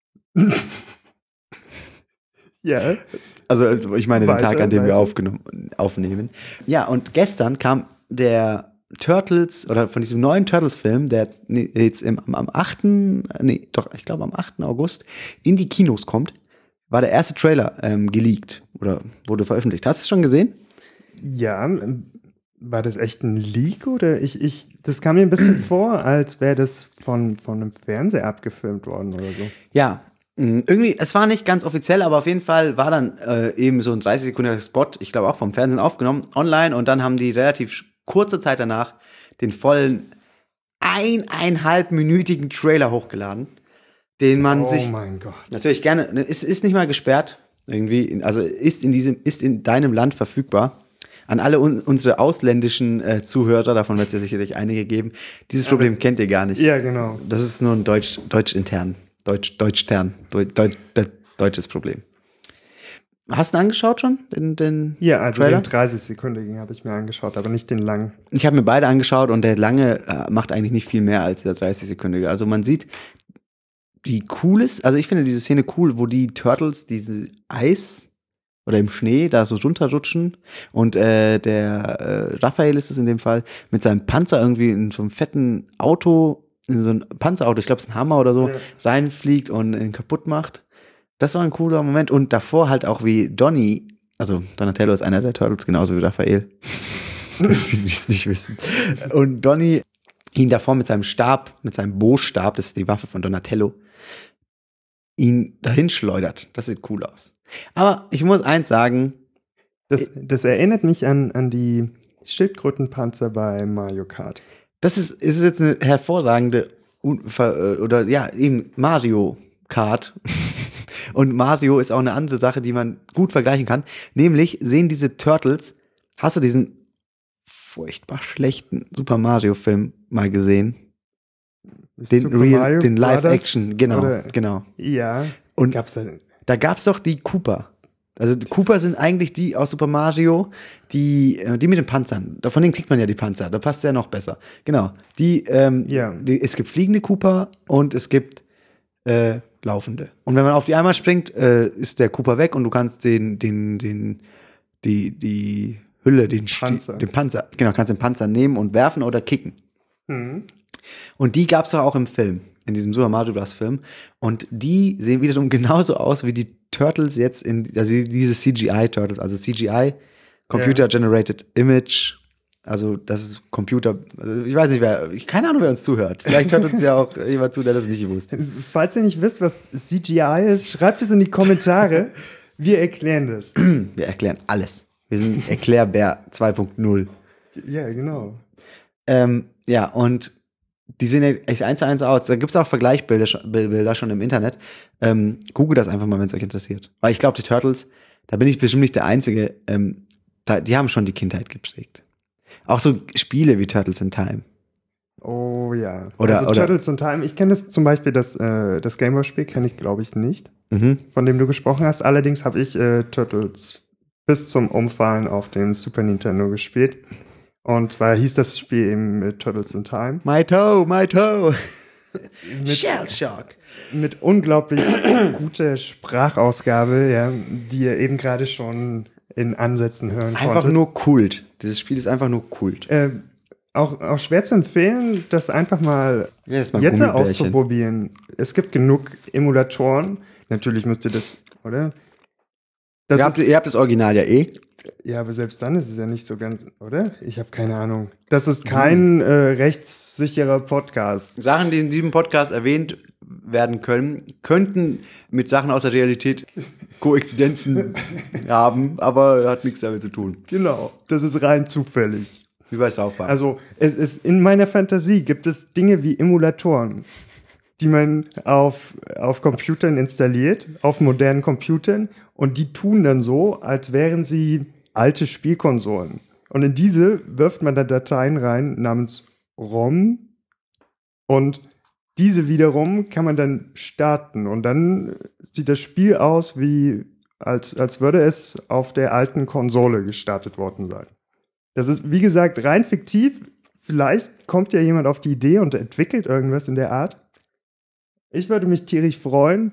Ja. Also ich meine den Weiter, Tag, an dem wir weiter. aufnehmen. Ja, und gestern kam der Turtles, oder von diesem neuen Turtles-Film, der jetzt am 8. Ich glaube am 8. August in die Kinos kommt, war der erste Trailer geleakt oder wurde veröffentlicht. Hast du es schon gesehen? Ja, war das echt ein Leak oder das kam mir ein bisschen vor, als wäre das von einem Fernseher abgefilmt worden oder so. Ja, irgendwie, es war nicht ganz offiziell, aber auf jeden Fall war dann eben so ein 30-sekündiger Spot, ich glaube auch vom Fernsehen aufgenommen, online, und dann haben die relativ kurze Zeit danach den vollen 1,5-minütigen Trailer hochgeladen, den man sich mein Gott. natürlich gerne, es ist nicht mal gesperrt, irgendwie, also ist in deinem Land verfügbar. An alle unsere ausländischen Zuhörer, davon wird es ja sicherlich einige geben, dieses Problem kennt ihr gar nicht. Ja, genau. Das ist nur ein deutsches Problem. Hast du ihn angeschaut schon, den Ja, also Trailer? den 30-sekündigen habe ich mir angeschaut, aber nicht den langen. Ich habe mir beide angeschaut und der lange macht eigentlich nicht viel mehr als der 30-sekündige. Also man sieht, wie cool ist, also ich finde diese Szene cool, wo die Turtles diese Eis oder im Schnee da so runterrutschen und der Raphael ist es in dem Fall, mit seinem Panzer irgendwie in so einem fetten Auto, in so ein Panzerauto, ich glaube es ist ein Hammer oder so, Ja. reinfliegt und ihn kaputt macht. Das war ein cooler Moment. Und davor halt auch wie Donnie, also Donatello ist einer der Turtles, genauso wie Raphael. Die es nicht wissen. Und Donnie ihn davor mit seinem Stab, mit seinem Bo-Stab, das ist die Waffe von Donatello, ihn dahin schleudert. Das sieht cool aus. Aber ich muss eins sagen, Das erinnert mich an die Schildkrötenpanzer bei Mario Kart. ist jetzt eine hervorragende oder ja, eben Mario Kart. Und Mario ist auch eine andere Sache, die man gut vergleichen kann. Nämlich sehen diese Turtles, hast du diesen furchtbar schlechten Super Mario-Film mal gesehen? Den Super Mario den Brothers, Live-Action, genau, oder? genau. Ja. Und Gab's da da gab's doch die Cooper. Also die Cooper sind eigentlich die aus Super Mario, die mit den Panzern. Von denen kriegt man ja die Panzer. Da passt ja noch besser. Genau. Es gibt fliegende Cooper und es gibt laufende. Und wenn man auf die einmal springt, ist der Cooper weg und du kannst die Hülle, Panzer. den Panzer, genau, kannst den Panzer nehmen und werfen oder kicken. Mhm. Und die gab's doch auch im Film, in diesem Super Mario Bros. Film. Und die sehen wiederum genauso aus wie die Turtles jetzt also diese CGI-Turtles, also CGI, Computer Generated Image, also das ist Computer, also ich weiß nicht, keine Ahnung, wer uns zuhört. Vielleicht hört uns ja auch jemand zu, der das nicht wusste. Falls ihr nicht wisst, was CGI ist, schreibt es in die Kommentare. Wir erklären das. Wir erklären alles. Wir sind Erklärbär 2.0. Ja, genau. Ja, und die sehen echt 1:1 aus. Da gibt es auch Vergleichsbilder schon im Internet. Google das einfach mal, wenn es euch interessiert. Weil ich glaube, die Turtles, da bin ich bestimmt nicht der Einzige, die haben schon die Kindheit geprägt. Auch so Spiele wie Turtles in Time. Oh ja. Oder Turtles in Time. Ich kenne das zum Beispiel, das Gameboy-Spiel kenne ich, glaube ich, nicht, von dem du gesprochen hast. Allerdings habe ich Turtles bis zum Umfallen auf dem Super Nintendo gespielt. Und zwar hieß das Spiel eben Turtles in Time. My toe. Shell Shock. Mit unglaublich guter Sprachausgabe, ja, die ihr eben gerade schon in Ansätzen hören konntet. Einfach nur Kult. Dieses Spiel ist einfach nur Kult. Auch schwer zu empfehlen, das einfach mal Jetzt jetzt auszuprobieren. Es gibt genug Emulatoren. Natürlich müsst ihr das, oder? Ihr habt das Original ja eh. Ja, aber selbst dann ist es ja nicht so ganz, oder? Ich habe keine Ahnung. Das ist kein rechtssicherer Podcast. Sachen, die in diesem Podcast erwähnt werden können, könnten mit Sachen aus der Realität Koinzidenzen haben, aber hat nichts damit zu tun. Genau, das ist rein zufällig. Wie bei South Park. Also in meiner Fantasie gibt es Dinge wie Emulatoren, die man auf Computern installiert, auf modernen Computern, und die tun dann so, als wären sie alte Spielkonsolen. Und in diese wirft man dann Dateien rein namens ROM, und diese wiederum kann man dann starten, und dann sieht das Spiel aus, wie als würde es auf der alten Konsole gestartet worden sein. Das ist, wie gesagt, rein fiktiv. Vielleicht kommt ja jemand auf die Idee und entwickelt irgendwas in der Art. Ich würde mich tierisch freuen.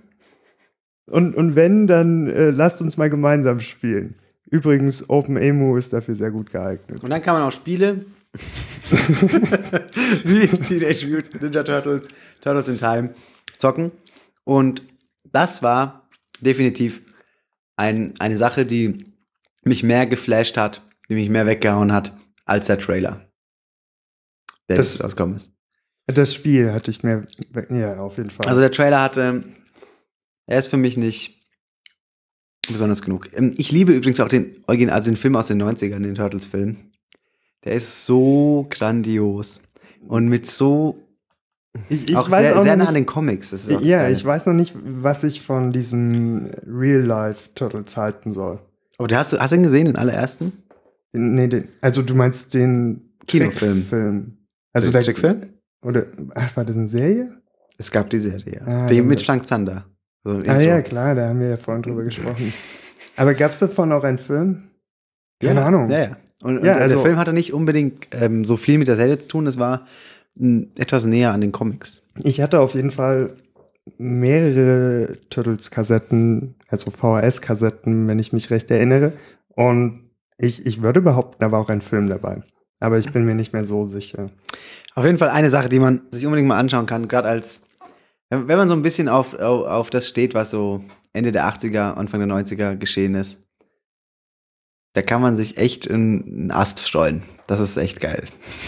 Und wenn, dann lasst uns mal gemeinsam spielen. Übrigens, OpenEMU ist dafür sehr gut geeignet. Und dann kann man auch Spiele wie Teenage Mutant Ninja Turtles, Turtles in Time zocken. Und das war definitiv eine Sache, die mich mehr geflasht hat, die mich mehr weggehauen hat, als der Trailer, der jetzt rausgekommen ist. Das Spiel hatte ich mehr, ja, auf jeden Fall. Also der Trailer er ist für mich nicht besonders genug. Ich liebe übrigens auch den Film aus den 90ern, den Turtles-Film. Der ist so grandios. Und mit so ich auch weiß sehr, auch sehr noch nah an nicht, den Comics. Das ist auch das ja, Geile. ich weiß noch nicht, was ich von diesem Real-Life-Turtles halten soll. Aber hast du ihn gesehen, den allerersten? Nee, also du meinst den Kinofilm. Trickfilm. Also der Trickfilm? Oder, war das eine Serie? Es gab die Serie, ja. Ah, Die mit Frank Zander. So ja, klar, da haben wir ja vorhin drüber gesprochen. Aber gab es davon auch einen Film? Keine Ahnung. Ja. Und Ja, der also- Film hatte nicht unbedingt so viel mit der Serie zu tun, es war etwas näher an den Comics. Ich hatte auf jeden Fall mehrere Turtles-Kassetten, also VHS-Kassetten, wenn ich mich recht erinnere. Und ich würde behaupten, da war auch ein Film dabei. Aber ich bin mir nicht mehr so sicher. Auf jeden Fall eine Sache, die man sich unbedingt mal anschauen kann, gerade wenn man so ein bisschen auf das steht, was so Ende der 80er, Anfang der 90er geschehen ist. Da kann man sich echt einen Ast streuen. Das ist echt geil.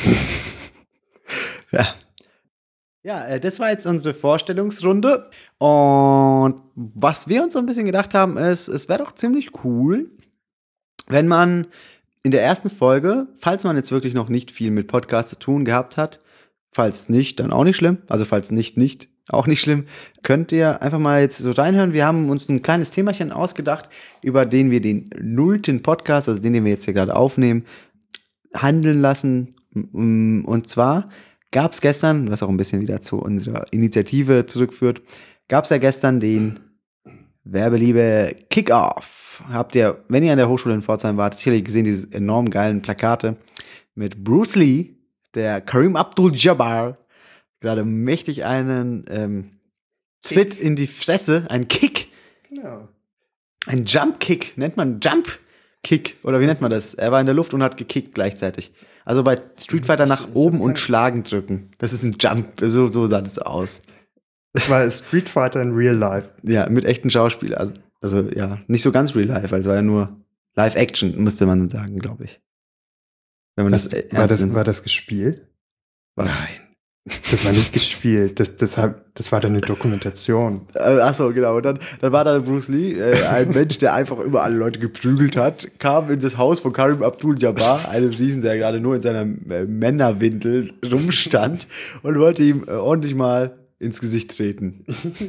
Ja. Ja, das war jetzt unsere Vorstellungsrunde. Und was wir uns so ein bisschen gedacht haben, ist, es wäre doch ziemlich cool, wenn man in der ersten Folge, falls man jetzt wirklich noch nicht viel mit Podcasts zu tun gehabt hat, falls nicht, dann auch nicht schlimm. Also falls nicht, auch nicht schlimm. Könnt ihr einfach mal jetzt so reinhören. Wir haben uns ein kleines Themachen ausgedacht, über den wir den 0. Podcast, also den wir jetzt hier gerade aufnehmen, handeln lassen. Und zwar gab es gestern, was auch ein bisschen wieder zu unserer Initiative zurückführt, gab es ja gestern den Werbeliebe Kickoff. Habt ihr, wenn ihr an der Hochschule in Pforzheim wart, sicherlich gesehen, diese enorm geilen Plakate mit Bruce Lee, der Kareem Abdul-Jabbar, gerade mächtig einen Tritt in die Fresse, ein Kick, Genau. ein Jump-Kick, nennt man Jump-Kick, oder wie nennt man das? Er war in der Luft und hat gekickt gleichzeitig. Also bei Street Fighter nach oben und schlagen drücken. Das ist ein Jump, so sah das aus. Das war Street Fighter in Real Life. Ja, mit echten Schauspielern. Also ja, nicht so ganz Real Life, weil es war ja nur Live-Action, müsste man sagen, glaube ich. Wenn man das ernst nimmt. War das gespielt? Was? Nein. Das war nicht gespielt. Das war dann eine Dokumentation. Achso, genau. Und dann war da Bruce Lee, ein Mensch, der einfach über alle Leute geprügelt hat, kam in das Haus von Kareem Abdul-Jabbar, einem Riesen, der gerade nur in seiner Männerwindel rumstand und wollte ihm ordentlich mal ins Gesicht treten.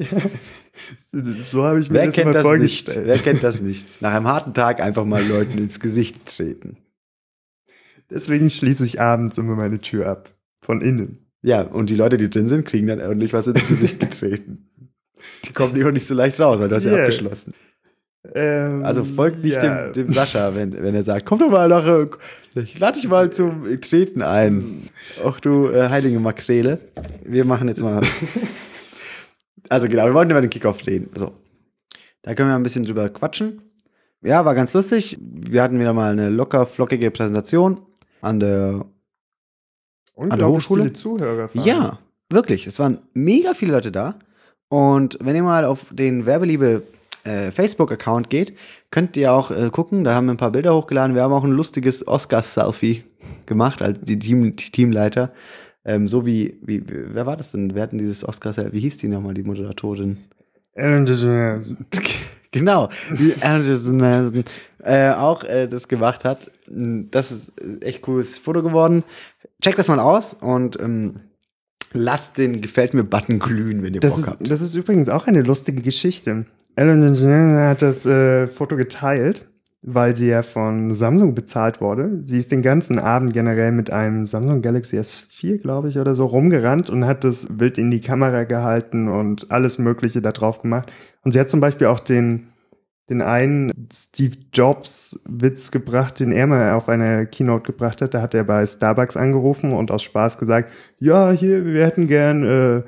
So habe ich mir Wer das kennt mal das vorgestellt. nicht? Wer kennt das nicht? Nach einem harten Tag einfach mal Leuten ins Gesicht treten. Deswegen schließe ich abends immer meine Tür ab. Von innen. Ja, und die Leute, die drin sind, kriegen dann ordentlich was ins Gesicht getreten. Die kommen lieber nicht so leicht raus, weil du hast ja Yeah. abgeschlossen. Also folgt nicht dem Sascha, wenn er sagt, komm doch mal ich lade dich mal zum Treten ein. Ach du heilige Makrele. Wir machen jetzt mal. Also genau, wir wollten über den Kickoff reden. So. Da können wir ein bisschen drüber quatschen. Ja, war ganz lustig. Wir hatten wieder mal eine locker flockige Präsentation an der Hochschule? Viele Zuhörer fahren. Ja, wirklich. Es waren mega viele Leute da. Und wenn ihr mal auf den Werbeliebe Facebook-Account geht, könnt ihr auch gucken. Da haben wir ein paar Bilder hochgeladen. Wir haben auch ein lustiges Oscars-Selfie gemacht, als die Teamleiter. So wer war das denn? Wir hatten dieses Oscars-Selfie. Wie hieß die nochmal, die Moderatorin? Genau, wie auch das gemacht hat. Das ist echt cooles Foto geworden. Checkt das mal aus und lasst den Gefällt mir-Button glühen, wenn ihr Bock habt. Das ist übrigens auch eine lustige Geschichte. Ellen DeGeneres hat das Foto geteilt, weil sie ja von Samsung bezahlt wurde. Sie ist den ganzen Abend generell mit einem Samsung Galaxy S4, glaube ich, oder so rumgerannt und hat das wild in die Kamera gehalten und alles Mögliche da drauf gemacht. Und sie hat zum Beispiel auch den einen Steve Jobs Witz gebracht, den er mal auf einer Keynote gebracht hat. Da hat er bei Starbucks angerufen und aus Spaß gesagt, ja, hier, wir hätten gern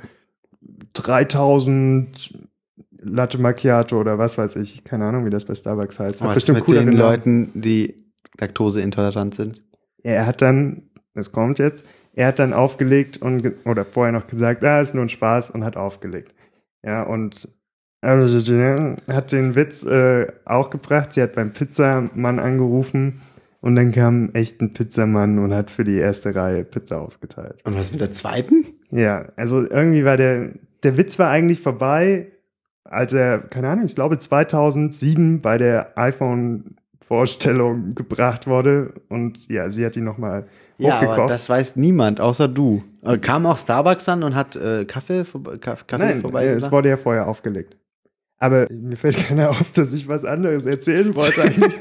3000 Latte Macchiato oder was weiß ich. Keine Ahnung, wie das bei Starbucks heißt. Was mit den Leuten, die laktoseintolerant sind? Er hat dann, das kommt jetzt, er hat dann aufgelegt oder vorher noch gesagt, ist nur ein Spaß und hat aufgelegt. Ja, und hat den Witz auch gebracht. Sie hat beim Pizzamann angerufen und dann kam echt ein Pizzamann und hat für die erste Reihe Pizza ausgeteilt. Und was mit der zweiten? Ja, also irgendwie war der Witz war eigentlich vorbei, als er, keine Ahnung, ich glaube 2007 bei der iPhone-Vorstellung gebracht wurde und ja, sie hat ihn nochmal hochgekocht. Aber das weiß niemand, außer du. Kam auch Starbucks dann und hat Kaffee Nein, vorbei? es wurde ja vorher aufgelegt. Aber mir fällt keiner auf, dass ich was anderes erzählen wollte eigentlich.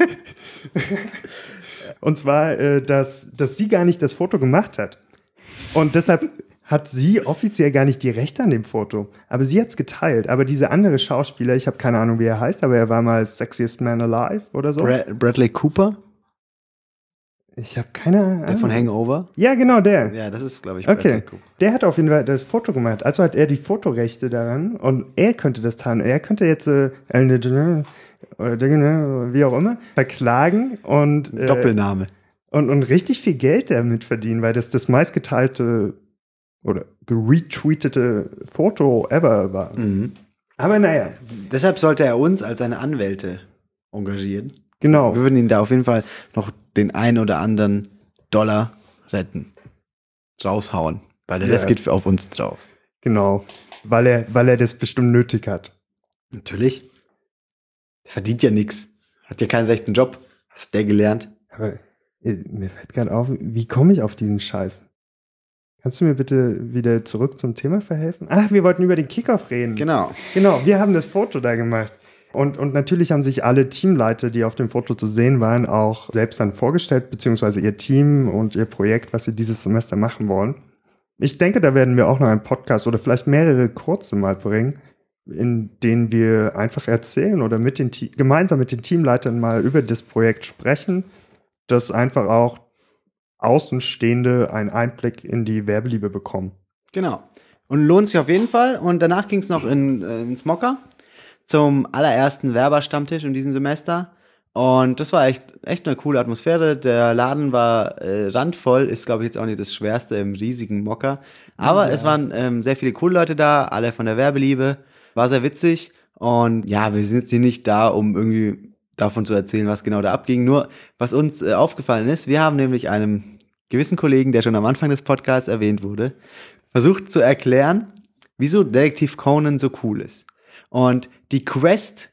Und zwar, dass sie gar nicht das Foto gemacht hat. Und deshalb hat sie offiziell gar nicht die Rechte an dem Foto. Aber sie hat es geteilt. Aber dieser andere Schauspieler, ich habe keine Ahnung, wie er heißt, aber er war mal Sexiest Man Alive oder so. Bradley Cooper? Ich habe keine Ahnung. Der von Hangover? Ja, genau, der. Ja, das ist, glaube ich, Okay, Bradley Cooper. der hat auf jeden Fall das Foto gemacht. Also hat er die Fotorechte daran und er könnte das teilen. Er könnte jetzt oder wie auch immer verklagen und Doppelname. Und richtig viel Geld damit verdienen, weil das meistgeteilte oder geretweetete Foto ever war. Mhm. Aber naja. Deshalb sollte er uns als seine Anwälte engagieren. Genau. Wir würden ihn da auf jeden Fall noch den ein oder anderen Dollar retten. Raushauen. Weil der Rest geht auf uns drauf. Genau. Weil er das bestimmt nötig hat. Natürlich. Der verdient ja nichts. Hat ja keinen rechten Job. Was hat der gelernt? Aber mir fällt gerade auf, wie komme ich auf diesen Scheiß? Kannst du mir bitte wieder zurück zum Thema verhelfen? Ach, wir wollten über den Kickoff reden. Genau. Genau, wir haben das Foto da gemacht. Und natürlich haben sich alle Teamleiter, die auf dem Foto zu sehen waren, auch selbst dann vorgestellt, beziehungsweise ihr Team und ihr Projekt, was sie dieses Semester machen wollen. Ich denke, da werden wir auch noch einen Podcast oder vielleicht mehrere kurze mal bringen, in denen wir einfach erzählen oder gemeinsam mit den Teamleitern mal über das Projekt sprechen, dass einfach auch Außenstehende einen Einblick in die Werbeliebe bekommen. Genau. Und lohnt sich auf jeden Fall. Und danach ging es noch ins Mokka zum allerersten Werberstammtisch in diesem Semester. Und das war echt eine coole Atmosphäre. Der Laden war randvoll, ist, glaube ich, jetzt auch nicht das Schwerste im riesigen Mokka. Aber es waren sehr viele coole Leute da, alle von der Werbeliebe. War sehr witzig. Und ja, wir sind jetzt hier nicht da, um irgendwie davon zu erzählen, was genau da abging. Nur, was uns aufgefallen ist, wir haben nämlich einem gewissen Kollegen, der schon am Anfang des Podcasts erwähnt wurde, versucht zu erklären, wieso Detektiv Conan so cool ist. Und die Quest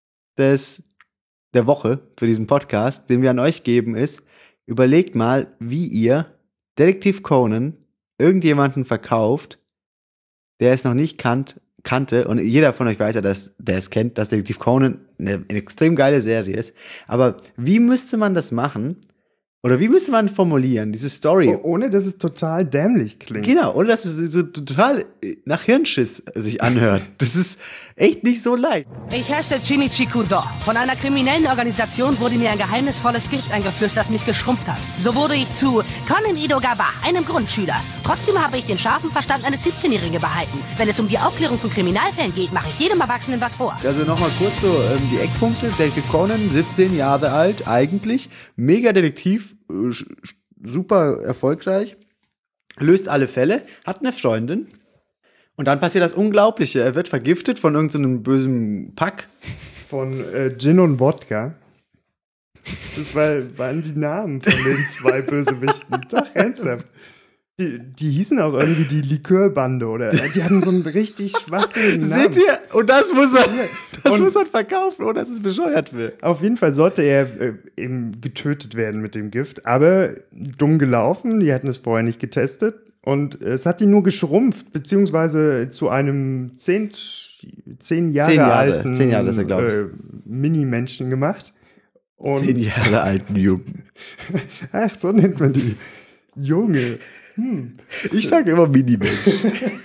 der Woche für diesen Podcast, den wir an euch geben, ist, überlegt mal, wie ihr Detektiv Conan irgendjemanden verkauft, der es noch nicht kannte, und jeder von euch weiß ja, der es kennt, dass Detektiv Conan eine extrem geile Serie ist. Aber wie müsste man das machen? Oder wie müsste man formulieren, diese Story? Ohne, dass es total dämlich klingt. Genau, oder dass es so total nach Hirnschiss sich anhört. Das ist echt nicht so leicht. Ich heiße Shinichi Kudo. Von einer kriminellen Organisation wurde mir ein geheimnisvolles Gift eingeflößt, das mich geschrumpft hat. So wurde ich zu Konan Edogawa, einem Grundschüler. Trotzdem habe ich den scharfen Verstand eines 17-Jährigen behalten. Wenn es um die Aufklärung von Kriminalfällen geht, mache ich jedem Erwachsenen was vor. Also nochmal kurz so die Eckpunkte. Detektiv Conan, 17 Jahre alt eigentlich, mega Detektiv, super erfolgreich, löst alle Fälle, hat eine Freundin und dann passiert das Unglaubliche. Er wird vergiftet von irgendeinem bösen Pack. Von Gin und Wodka. Das waren die Namen von den zwei Bösewichten. Doch, ernsthaft. Die hießen auch irgendwie die Likörbande, oder? Die hatten so einen richtig schwachsinnigen Namen. Seht ihr? Und das muss man verkaufen, ohne dass es bescheuert wird. Auf jeden Fall sollte er eben getötet werden mit dem Gift, aber dumm gelaufen, die hatten es vorher nicht getestet und es hat ihn nur geschrumpft, beziehungsweise zu einem 10 Jahre alten 10 Jahre ist er, glaube ich. Mini-Menschen gemacht. Und 10 Jahre alten Jungen. Ach, so nennt man die. Junge. Ich sage immer Mini-Mensch.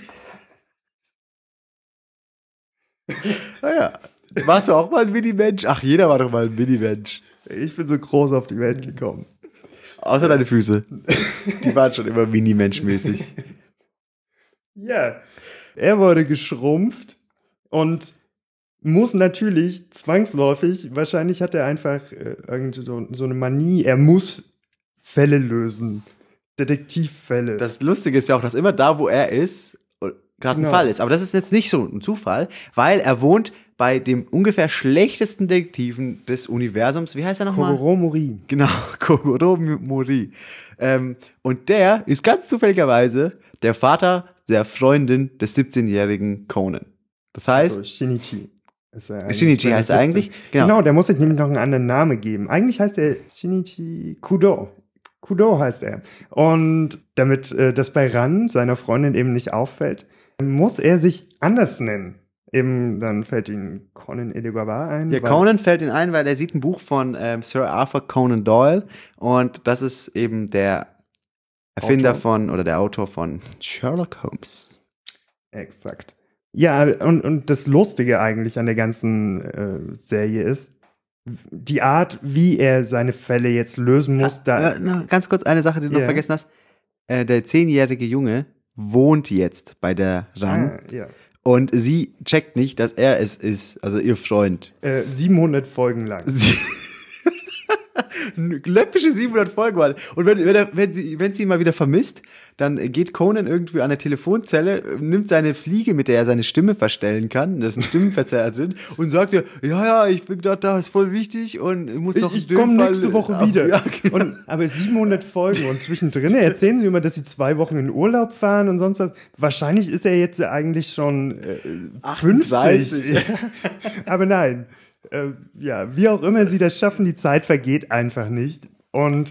Naja, warst du auch mal ein Mini-Mensch? Ach, jeder war doch mal ein Mini-Mensch. Ich bin so groß auf die Welt gekommen. Außer deine Füße. Die waren schon immer Mini-Mensch-mäßig. Ja, er wurde geschrumpft und muss natürlich zwangsläufig, wahrscheinlich hat er einfach so eine Manie, er muss Fälle lösen. Detektivfälle. Das Lustige ist ja auch, dass immer da, wo er ist, gerade ein Fall ist. Aber das ist jetzt nicht so ein Zufall, weil er wohnt bei dem ungefähr schlechtesten Detektiven des Universums. Wie heißt er nochmal? Kogoro Mori. Genau, Kogoro Mori. Und der ist ganz zufälligerweise der Vater der Freundin des 17-jährigen Conan. Das heißt... Also Shinichi. Shinichi heißt er eigentlich. Genau, der muss sich nämlich noch einen anderen Namen geben. Eigentlich heißt er Shinichi Kudo. Kudo heißt er. Und damit das bei Ran, seiner Freundin, eben nicht auffällt, muss er sich anders nennen. Eben, dann fällt ihm Conan Edogawa ein. Ja, Conan fällt ihm ein, weil er sieht ein Buch von Sir Arthur Conan Doyle und das ist eben der Erfinder oder der Autor von Sherlock Holmes. Exakt. Ja, und das Lustige eigentlich an der ganzen Serie ist, die Art, wie er seine Fälle jetzt lösen muss. Ganz kurz eine Sache, die du noch vergessen hast. Der 10-jährige Junge wohnt jetzt bei der Ran. Und sie checkt nicht, dass er es ist, also ihr Freund. 700 Folgen lang. Läppische 700 Folgen mal. Und wenn sie ihn mal wieder vermisst, dann geht Conan irgendwie an der Telefonzelle, nimmt seine Fliege, mit der er seine Stimme verstellen kann, das ist ein Stimmenverzerrer drin, und sagt ja, ich bin da, ist voll wichtig und muss noch ich komme nächste Woche wieder. Ja, genau. Aber 700 Folgen und zwischendrin erzählen sie immer, dass sie 2 Wochen in Urlaub fahren und sonst was. Wahrscheinlich ist er jetzt eigentlich schon 50. Aber nein. Wie auch immer sie das schaffen, die Zeit vergeht einfach nicht. Und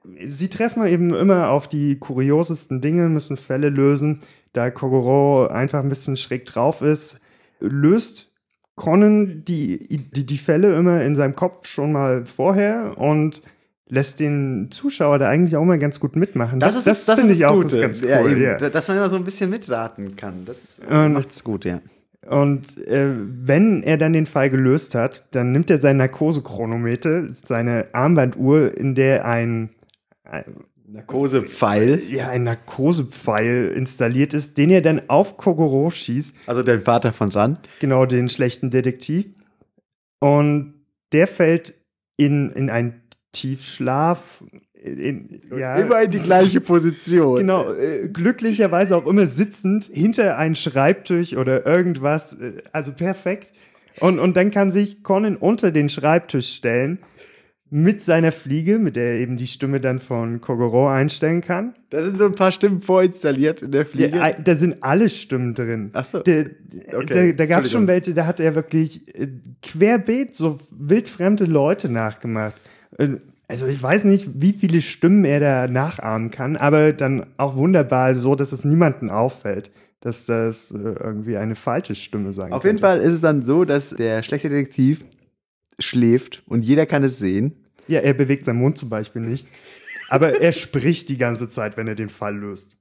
sie treffen eben immer auf die kuriosesten Dinge, müssen Fälle lösen. Da Kogoro einfach ein bisschen schräg drauf ist, löst Conan die Fälle immer in seinem Kopf schon mal vorher und lässt den Zuschauer da eigentlich auch mal ganz gut mitmachen. Das finde ich das auch Gute. ganz cool. Ja, eben. Ja. Dass man immer so ein bisschen mitraten kann. Das macht's gut, ja. Und wenn er dann den Fall gelöst hat, dann nimmt er sein Narkosechronometer, seine Armbanduhr, in der ein Narkosepfeil. Narkosepfeil installiert ist, den er dann auf Kogoro schießt, Also den Vater von Ran. genau den schlechten Detektiv. Und der fällt in einen Tiefschlaf. Immer in die gleiche Position. Genau, glücklicherweise auch immer sitzend hinter ein Schreibtisch oder irgendwas, also perfekt. Und dann kann sich Conan unter den Schreibtisch stellen mit seiner Fliege, mit der er eben die Stimme dann von Kogoro einstellen kann. Da sind so ein paar Stimmen vorinstalliert in der Fliege. Ja, da sind alle Stimmen drin. Ach so. Da gab es schon Entschuldigung. welche, da hat er wirklich querbeet so wildfremde Leute nachgemacht. Also ich weiß nicht, wie viele Stimmen er da nachahmen kann, aber dann auch wunderbar so, dass es niemandem auffällt, dass das irgendwie eine falsche Stimme sein Auf jeden könnte. Fall ist es dann so, dass der schlechte Detektiv schläft und jeder kann es sehen. Ja, er bewegt seinen Mund zum Beispiel nicht, aber er spricht die ganze Zeit, wenn er den Fall löst.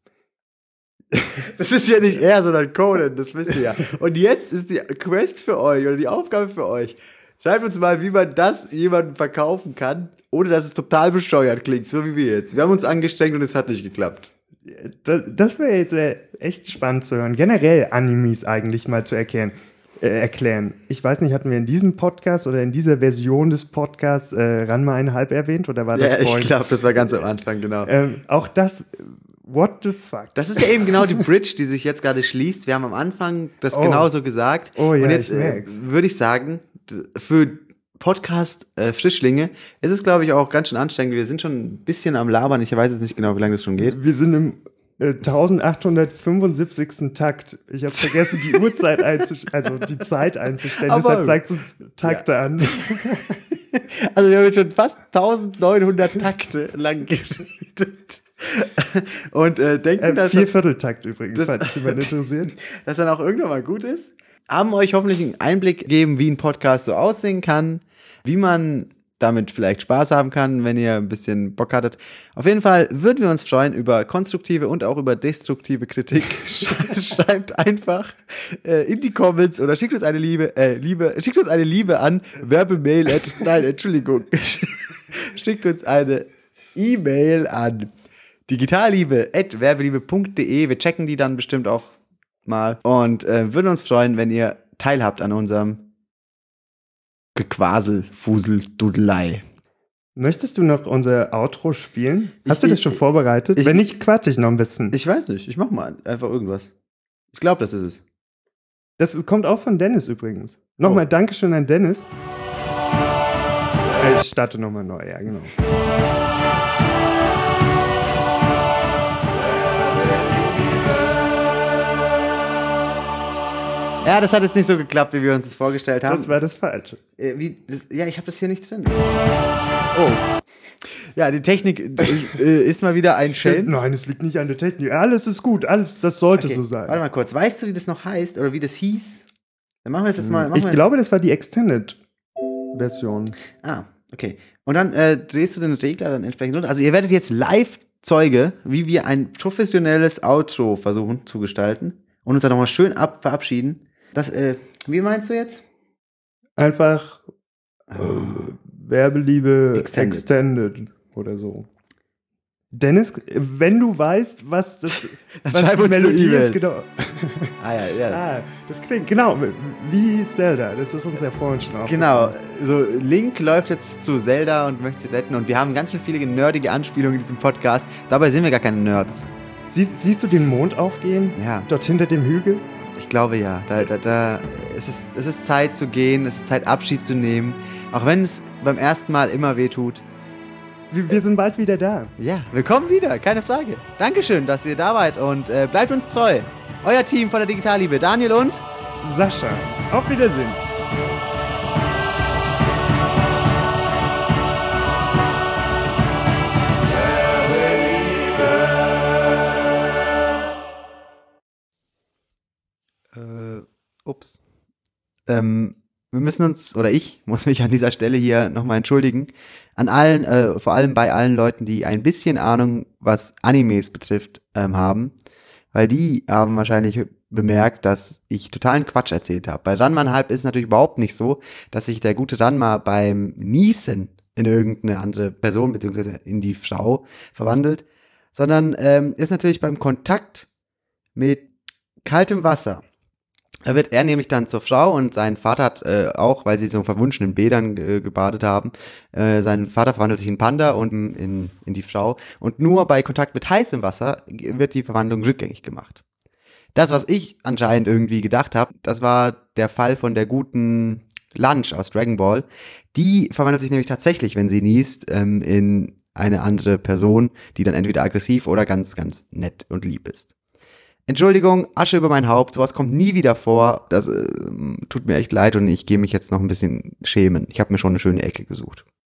Das ist ja nicht er, sondern Conan, das wisst ihr ja. Und jetzt ist die Quest für euch oder die Aufgabe für euch. Schreibt uns mal, wie man das jemandem verkaufen kann, ohne dass es total bescheuert klingt, so wie wir jetzt. Wir haben uns angestrengt und es hat nicht geklappt. Das wäre jetzt echt spannend zu hören. Generell Animes eigentlich mal zu erklären. Ich weiß nicht, hatten wir in diesem Podcast oder in dieser Version des Podcasts Ranma 1,5 erwähnt oder war das Ja, ich vorhin? glaube, das war ganz am Anfang, genau. Auch das, what the fuck? Das ist ja eben genau die Bridge, die sich jetzt gerade schließt. Wir haben am Anfang das Oh. genauso gesagt. Oh ja, und jetzt ich merk's. würde ich sagen, für Podcast-Frischlinge ist es, glaube ich, auch ganz schön anstrengend. Wir sind schon ein bisschen am Labern. Ich weiß jetzt nicht genau, wie lange das schon geht. Wir sind im 1875. Takt. Ich habe vergessen, die Uhrzeit die Zeit einzustellen. Aber- Deshalb zeigt uns Takte an. Also wir haben jetzt schon fast 1900 Takte lang geredet. Und denken, dass Viervierteltakt übrigens, das- falls es jemand interessiert. das dann auch irgendwann mal gut ist. Haben euch hoffentlich einen Einblick gegeben, wie ein Podcast so aussehen kann, wie man damit vielleicht Spaß haben kann, wenn ihr ein bisschen Bock hattet. Auf jeden Fall würden wir uns freuen über konstruktive und auch über destruktive Kritik. Schreibt einfach in die Comments oder schickt uns eine Liebe an schickt uns eine E-Mail an digitalliebe@werbeliebe.de. Wir checken die dann bestimmt auch mal und würden uns freuen, wenn ihr teilhabt an unserem Gequasel, Fusel, Dudelei. Möchtest du noch unser Outro spielen? Hast du Ich- das schon vorbereitet? Wenn nicht, quatsch ich noch ein bisschen. Ich weiß nicht, ich mach mal einfach irgendwas. Ich glaube, das ist es. Kommt auch von Dennis übrigens. Nochmal Dankeschön an Dennis. Ich starte nochmal neu, ja, genau. Ja, das hat jetzt nicht so geklappt, wie wir uns das vorgestellt haben. Das war das Falsche. Ja, ich habe das hier nicht drin. Oh. Ja, die Technik ist mal wieder ein Schelm. Nein, es liegt nicht an der Technik. Alles ist gut, das sollte Okay, so sein. Warte mal kurz, weißt du, wie das noch heißt oder wie das hieß? Dann machen wir das jetzt mal. Ich glaube, das war die Extended-Version. Ah, okay. Und dann drehst du den Regler dann entsprechend runter. Also ihr werdet jetzt live Zeuge, wie wir ein professionelles Outro versuchen zu gestalten und uns dann nochmal schön verabschieden. Das, wie meinst du jetzt? Einfach Werbeliebe Extended. Extended oder so. Dennis, wenn du weißt, was schreib die uns eine Melodie E-Mail. ist, genau. Ah ja. Das klingt, genau, wie Zelda. Das ist uns ja vorhin schon Genau, so Link läuft jetzt zu Zelda und möchte sie retten und wir haben ganz schön viele nerdige Anspielungen in diesem Podcast. Dabei sind wir gar keine Nerds. Siehst du den Mond aufgehen? Ja. Dort hinter dem Hügel? Ich glaube ja. Es ist Zeit zu gehen, es ist Zeit Abschied zu nehmen. Auch wenn es beim ersten Mal immer weh tut. Wir sind bald wieder da. Ja, wir kommen wieder, keine Frage. Dankeschön, dass ihr da wart und bleibt uns treu. Euer Team von der Digitalliebe, Daniel und Sascha, auf Wiedersehen. Ups. Wir müssen uns, oder ich muss mich an dieser Stelle hier nochmal entschuldigen, an allen, vor allem bei allen Leuten, die ein bisschen Ahnung, was Animes betrifft, haben, weil die haben wahrscheinlich bemerkt, dass ich totalen Quatsch erzählt habe. Bei Ranma halb ist es natürlich überhaupt nicht so, dass sich der gute Ranma beim Niesen in irgendeine andere Person beziehungsweise in die Frau verwandelt, sondern ist natürlich beim Kontakt mit kaltem Wasser. Da wird er nämlich dann zur Frau und sein Vater hat auch, weil sie so verwunschenen Bädern gebadet haben, sein Vater verwandelt sich in Panda und in die Frau. Und nur bei Kontakt mit heißem Wasser wird die Verwandlung rückgängig gemacht. Das, was ich anscheinend irgendwie gedacht habe, das war der Fall von der guten Lunch aus Dragon Ball. Die verwandelt sich nämlich tatsächlich, wenn sie niest, in eine andere Person, die dann entweder aggressiv oder ganz, ganz nett und lieb ist. Entschuldigung, Asche über mein Haupt, sowas kommt nie wieder vor. Das tut mir echt leid und ich gehe mich jetzt noch ein bisschen schämen. Ich habe mir schon eine schöne Ecke gesucht.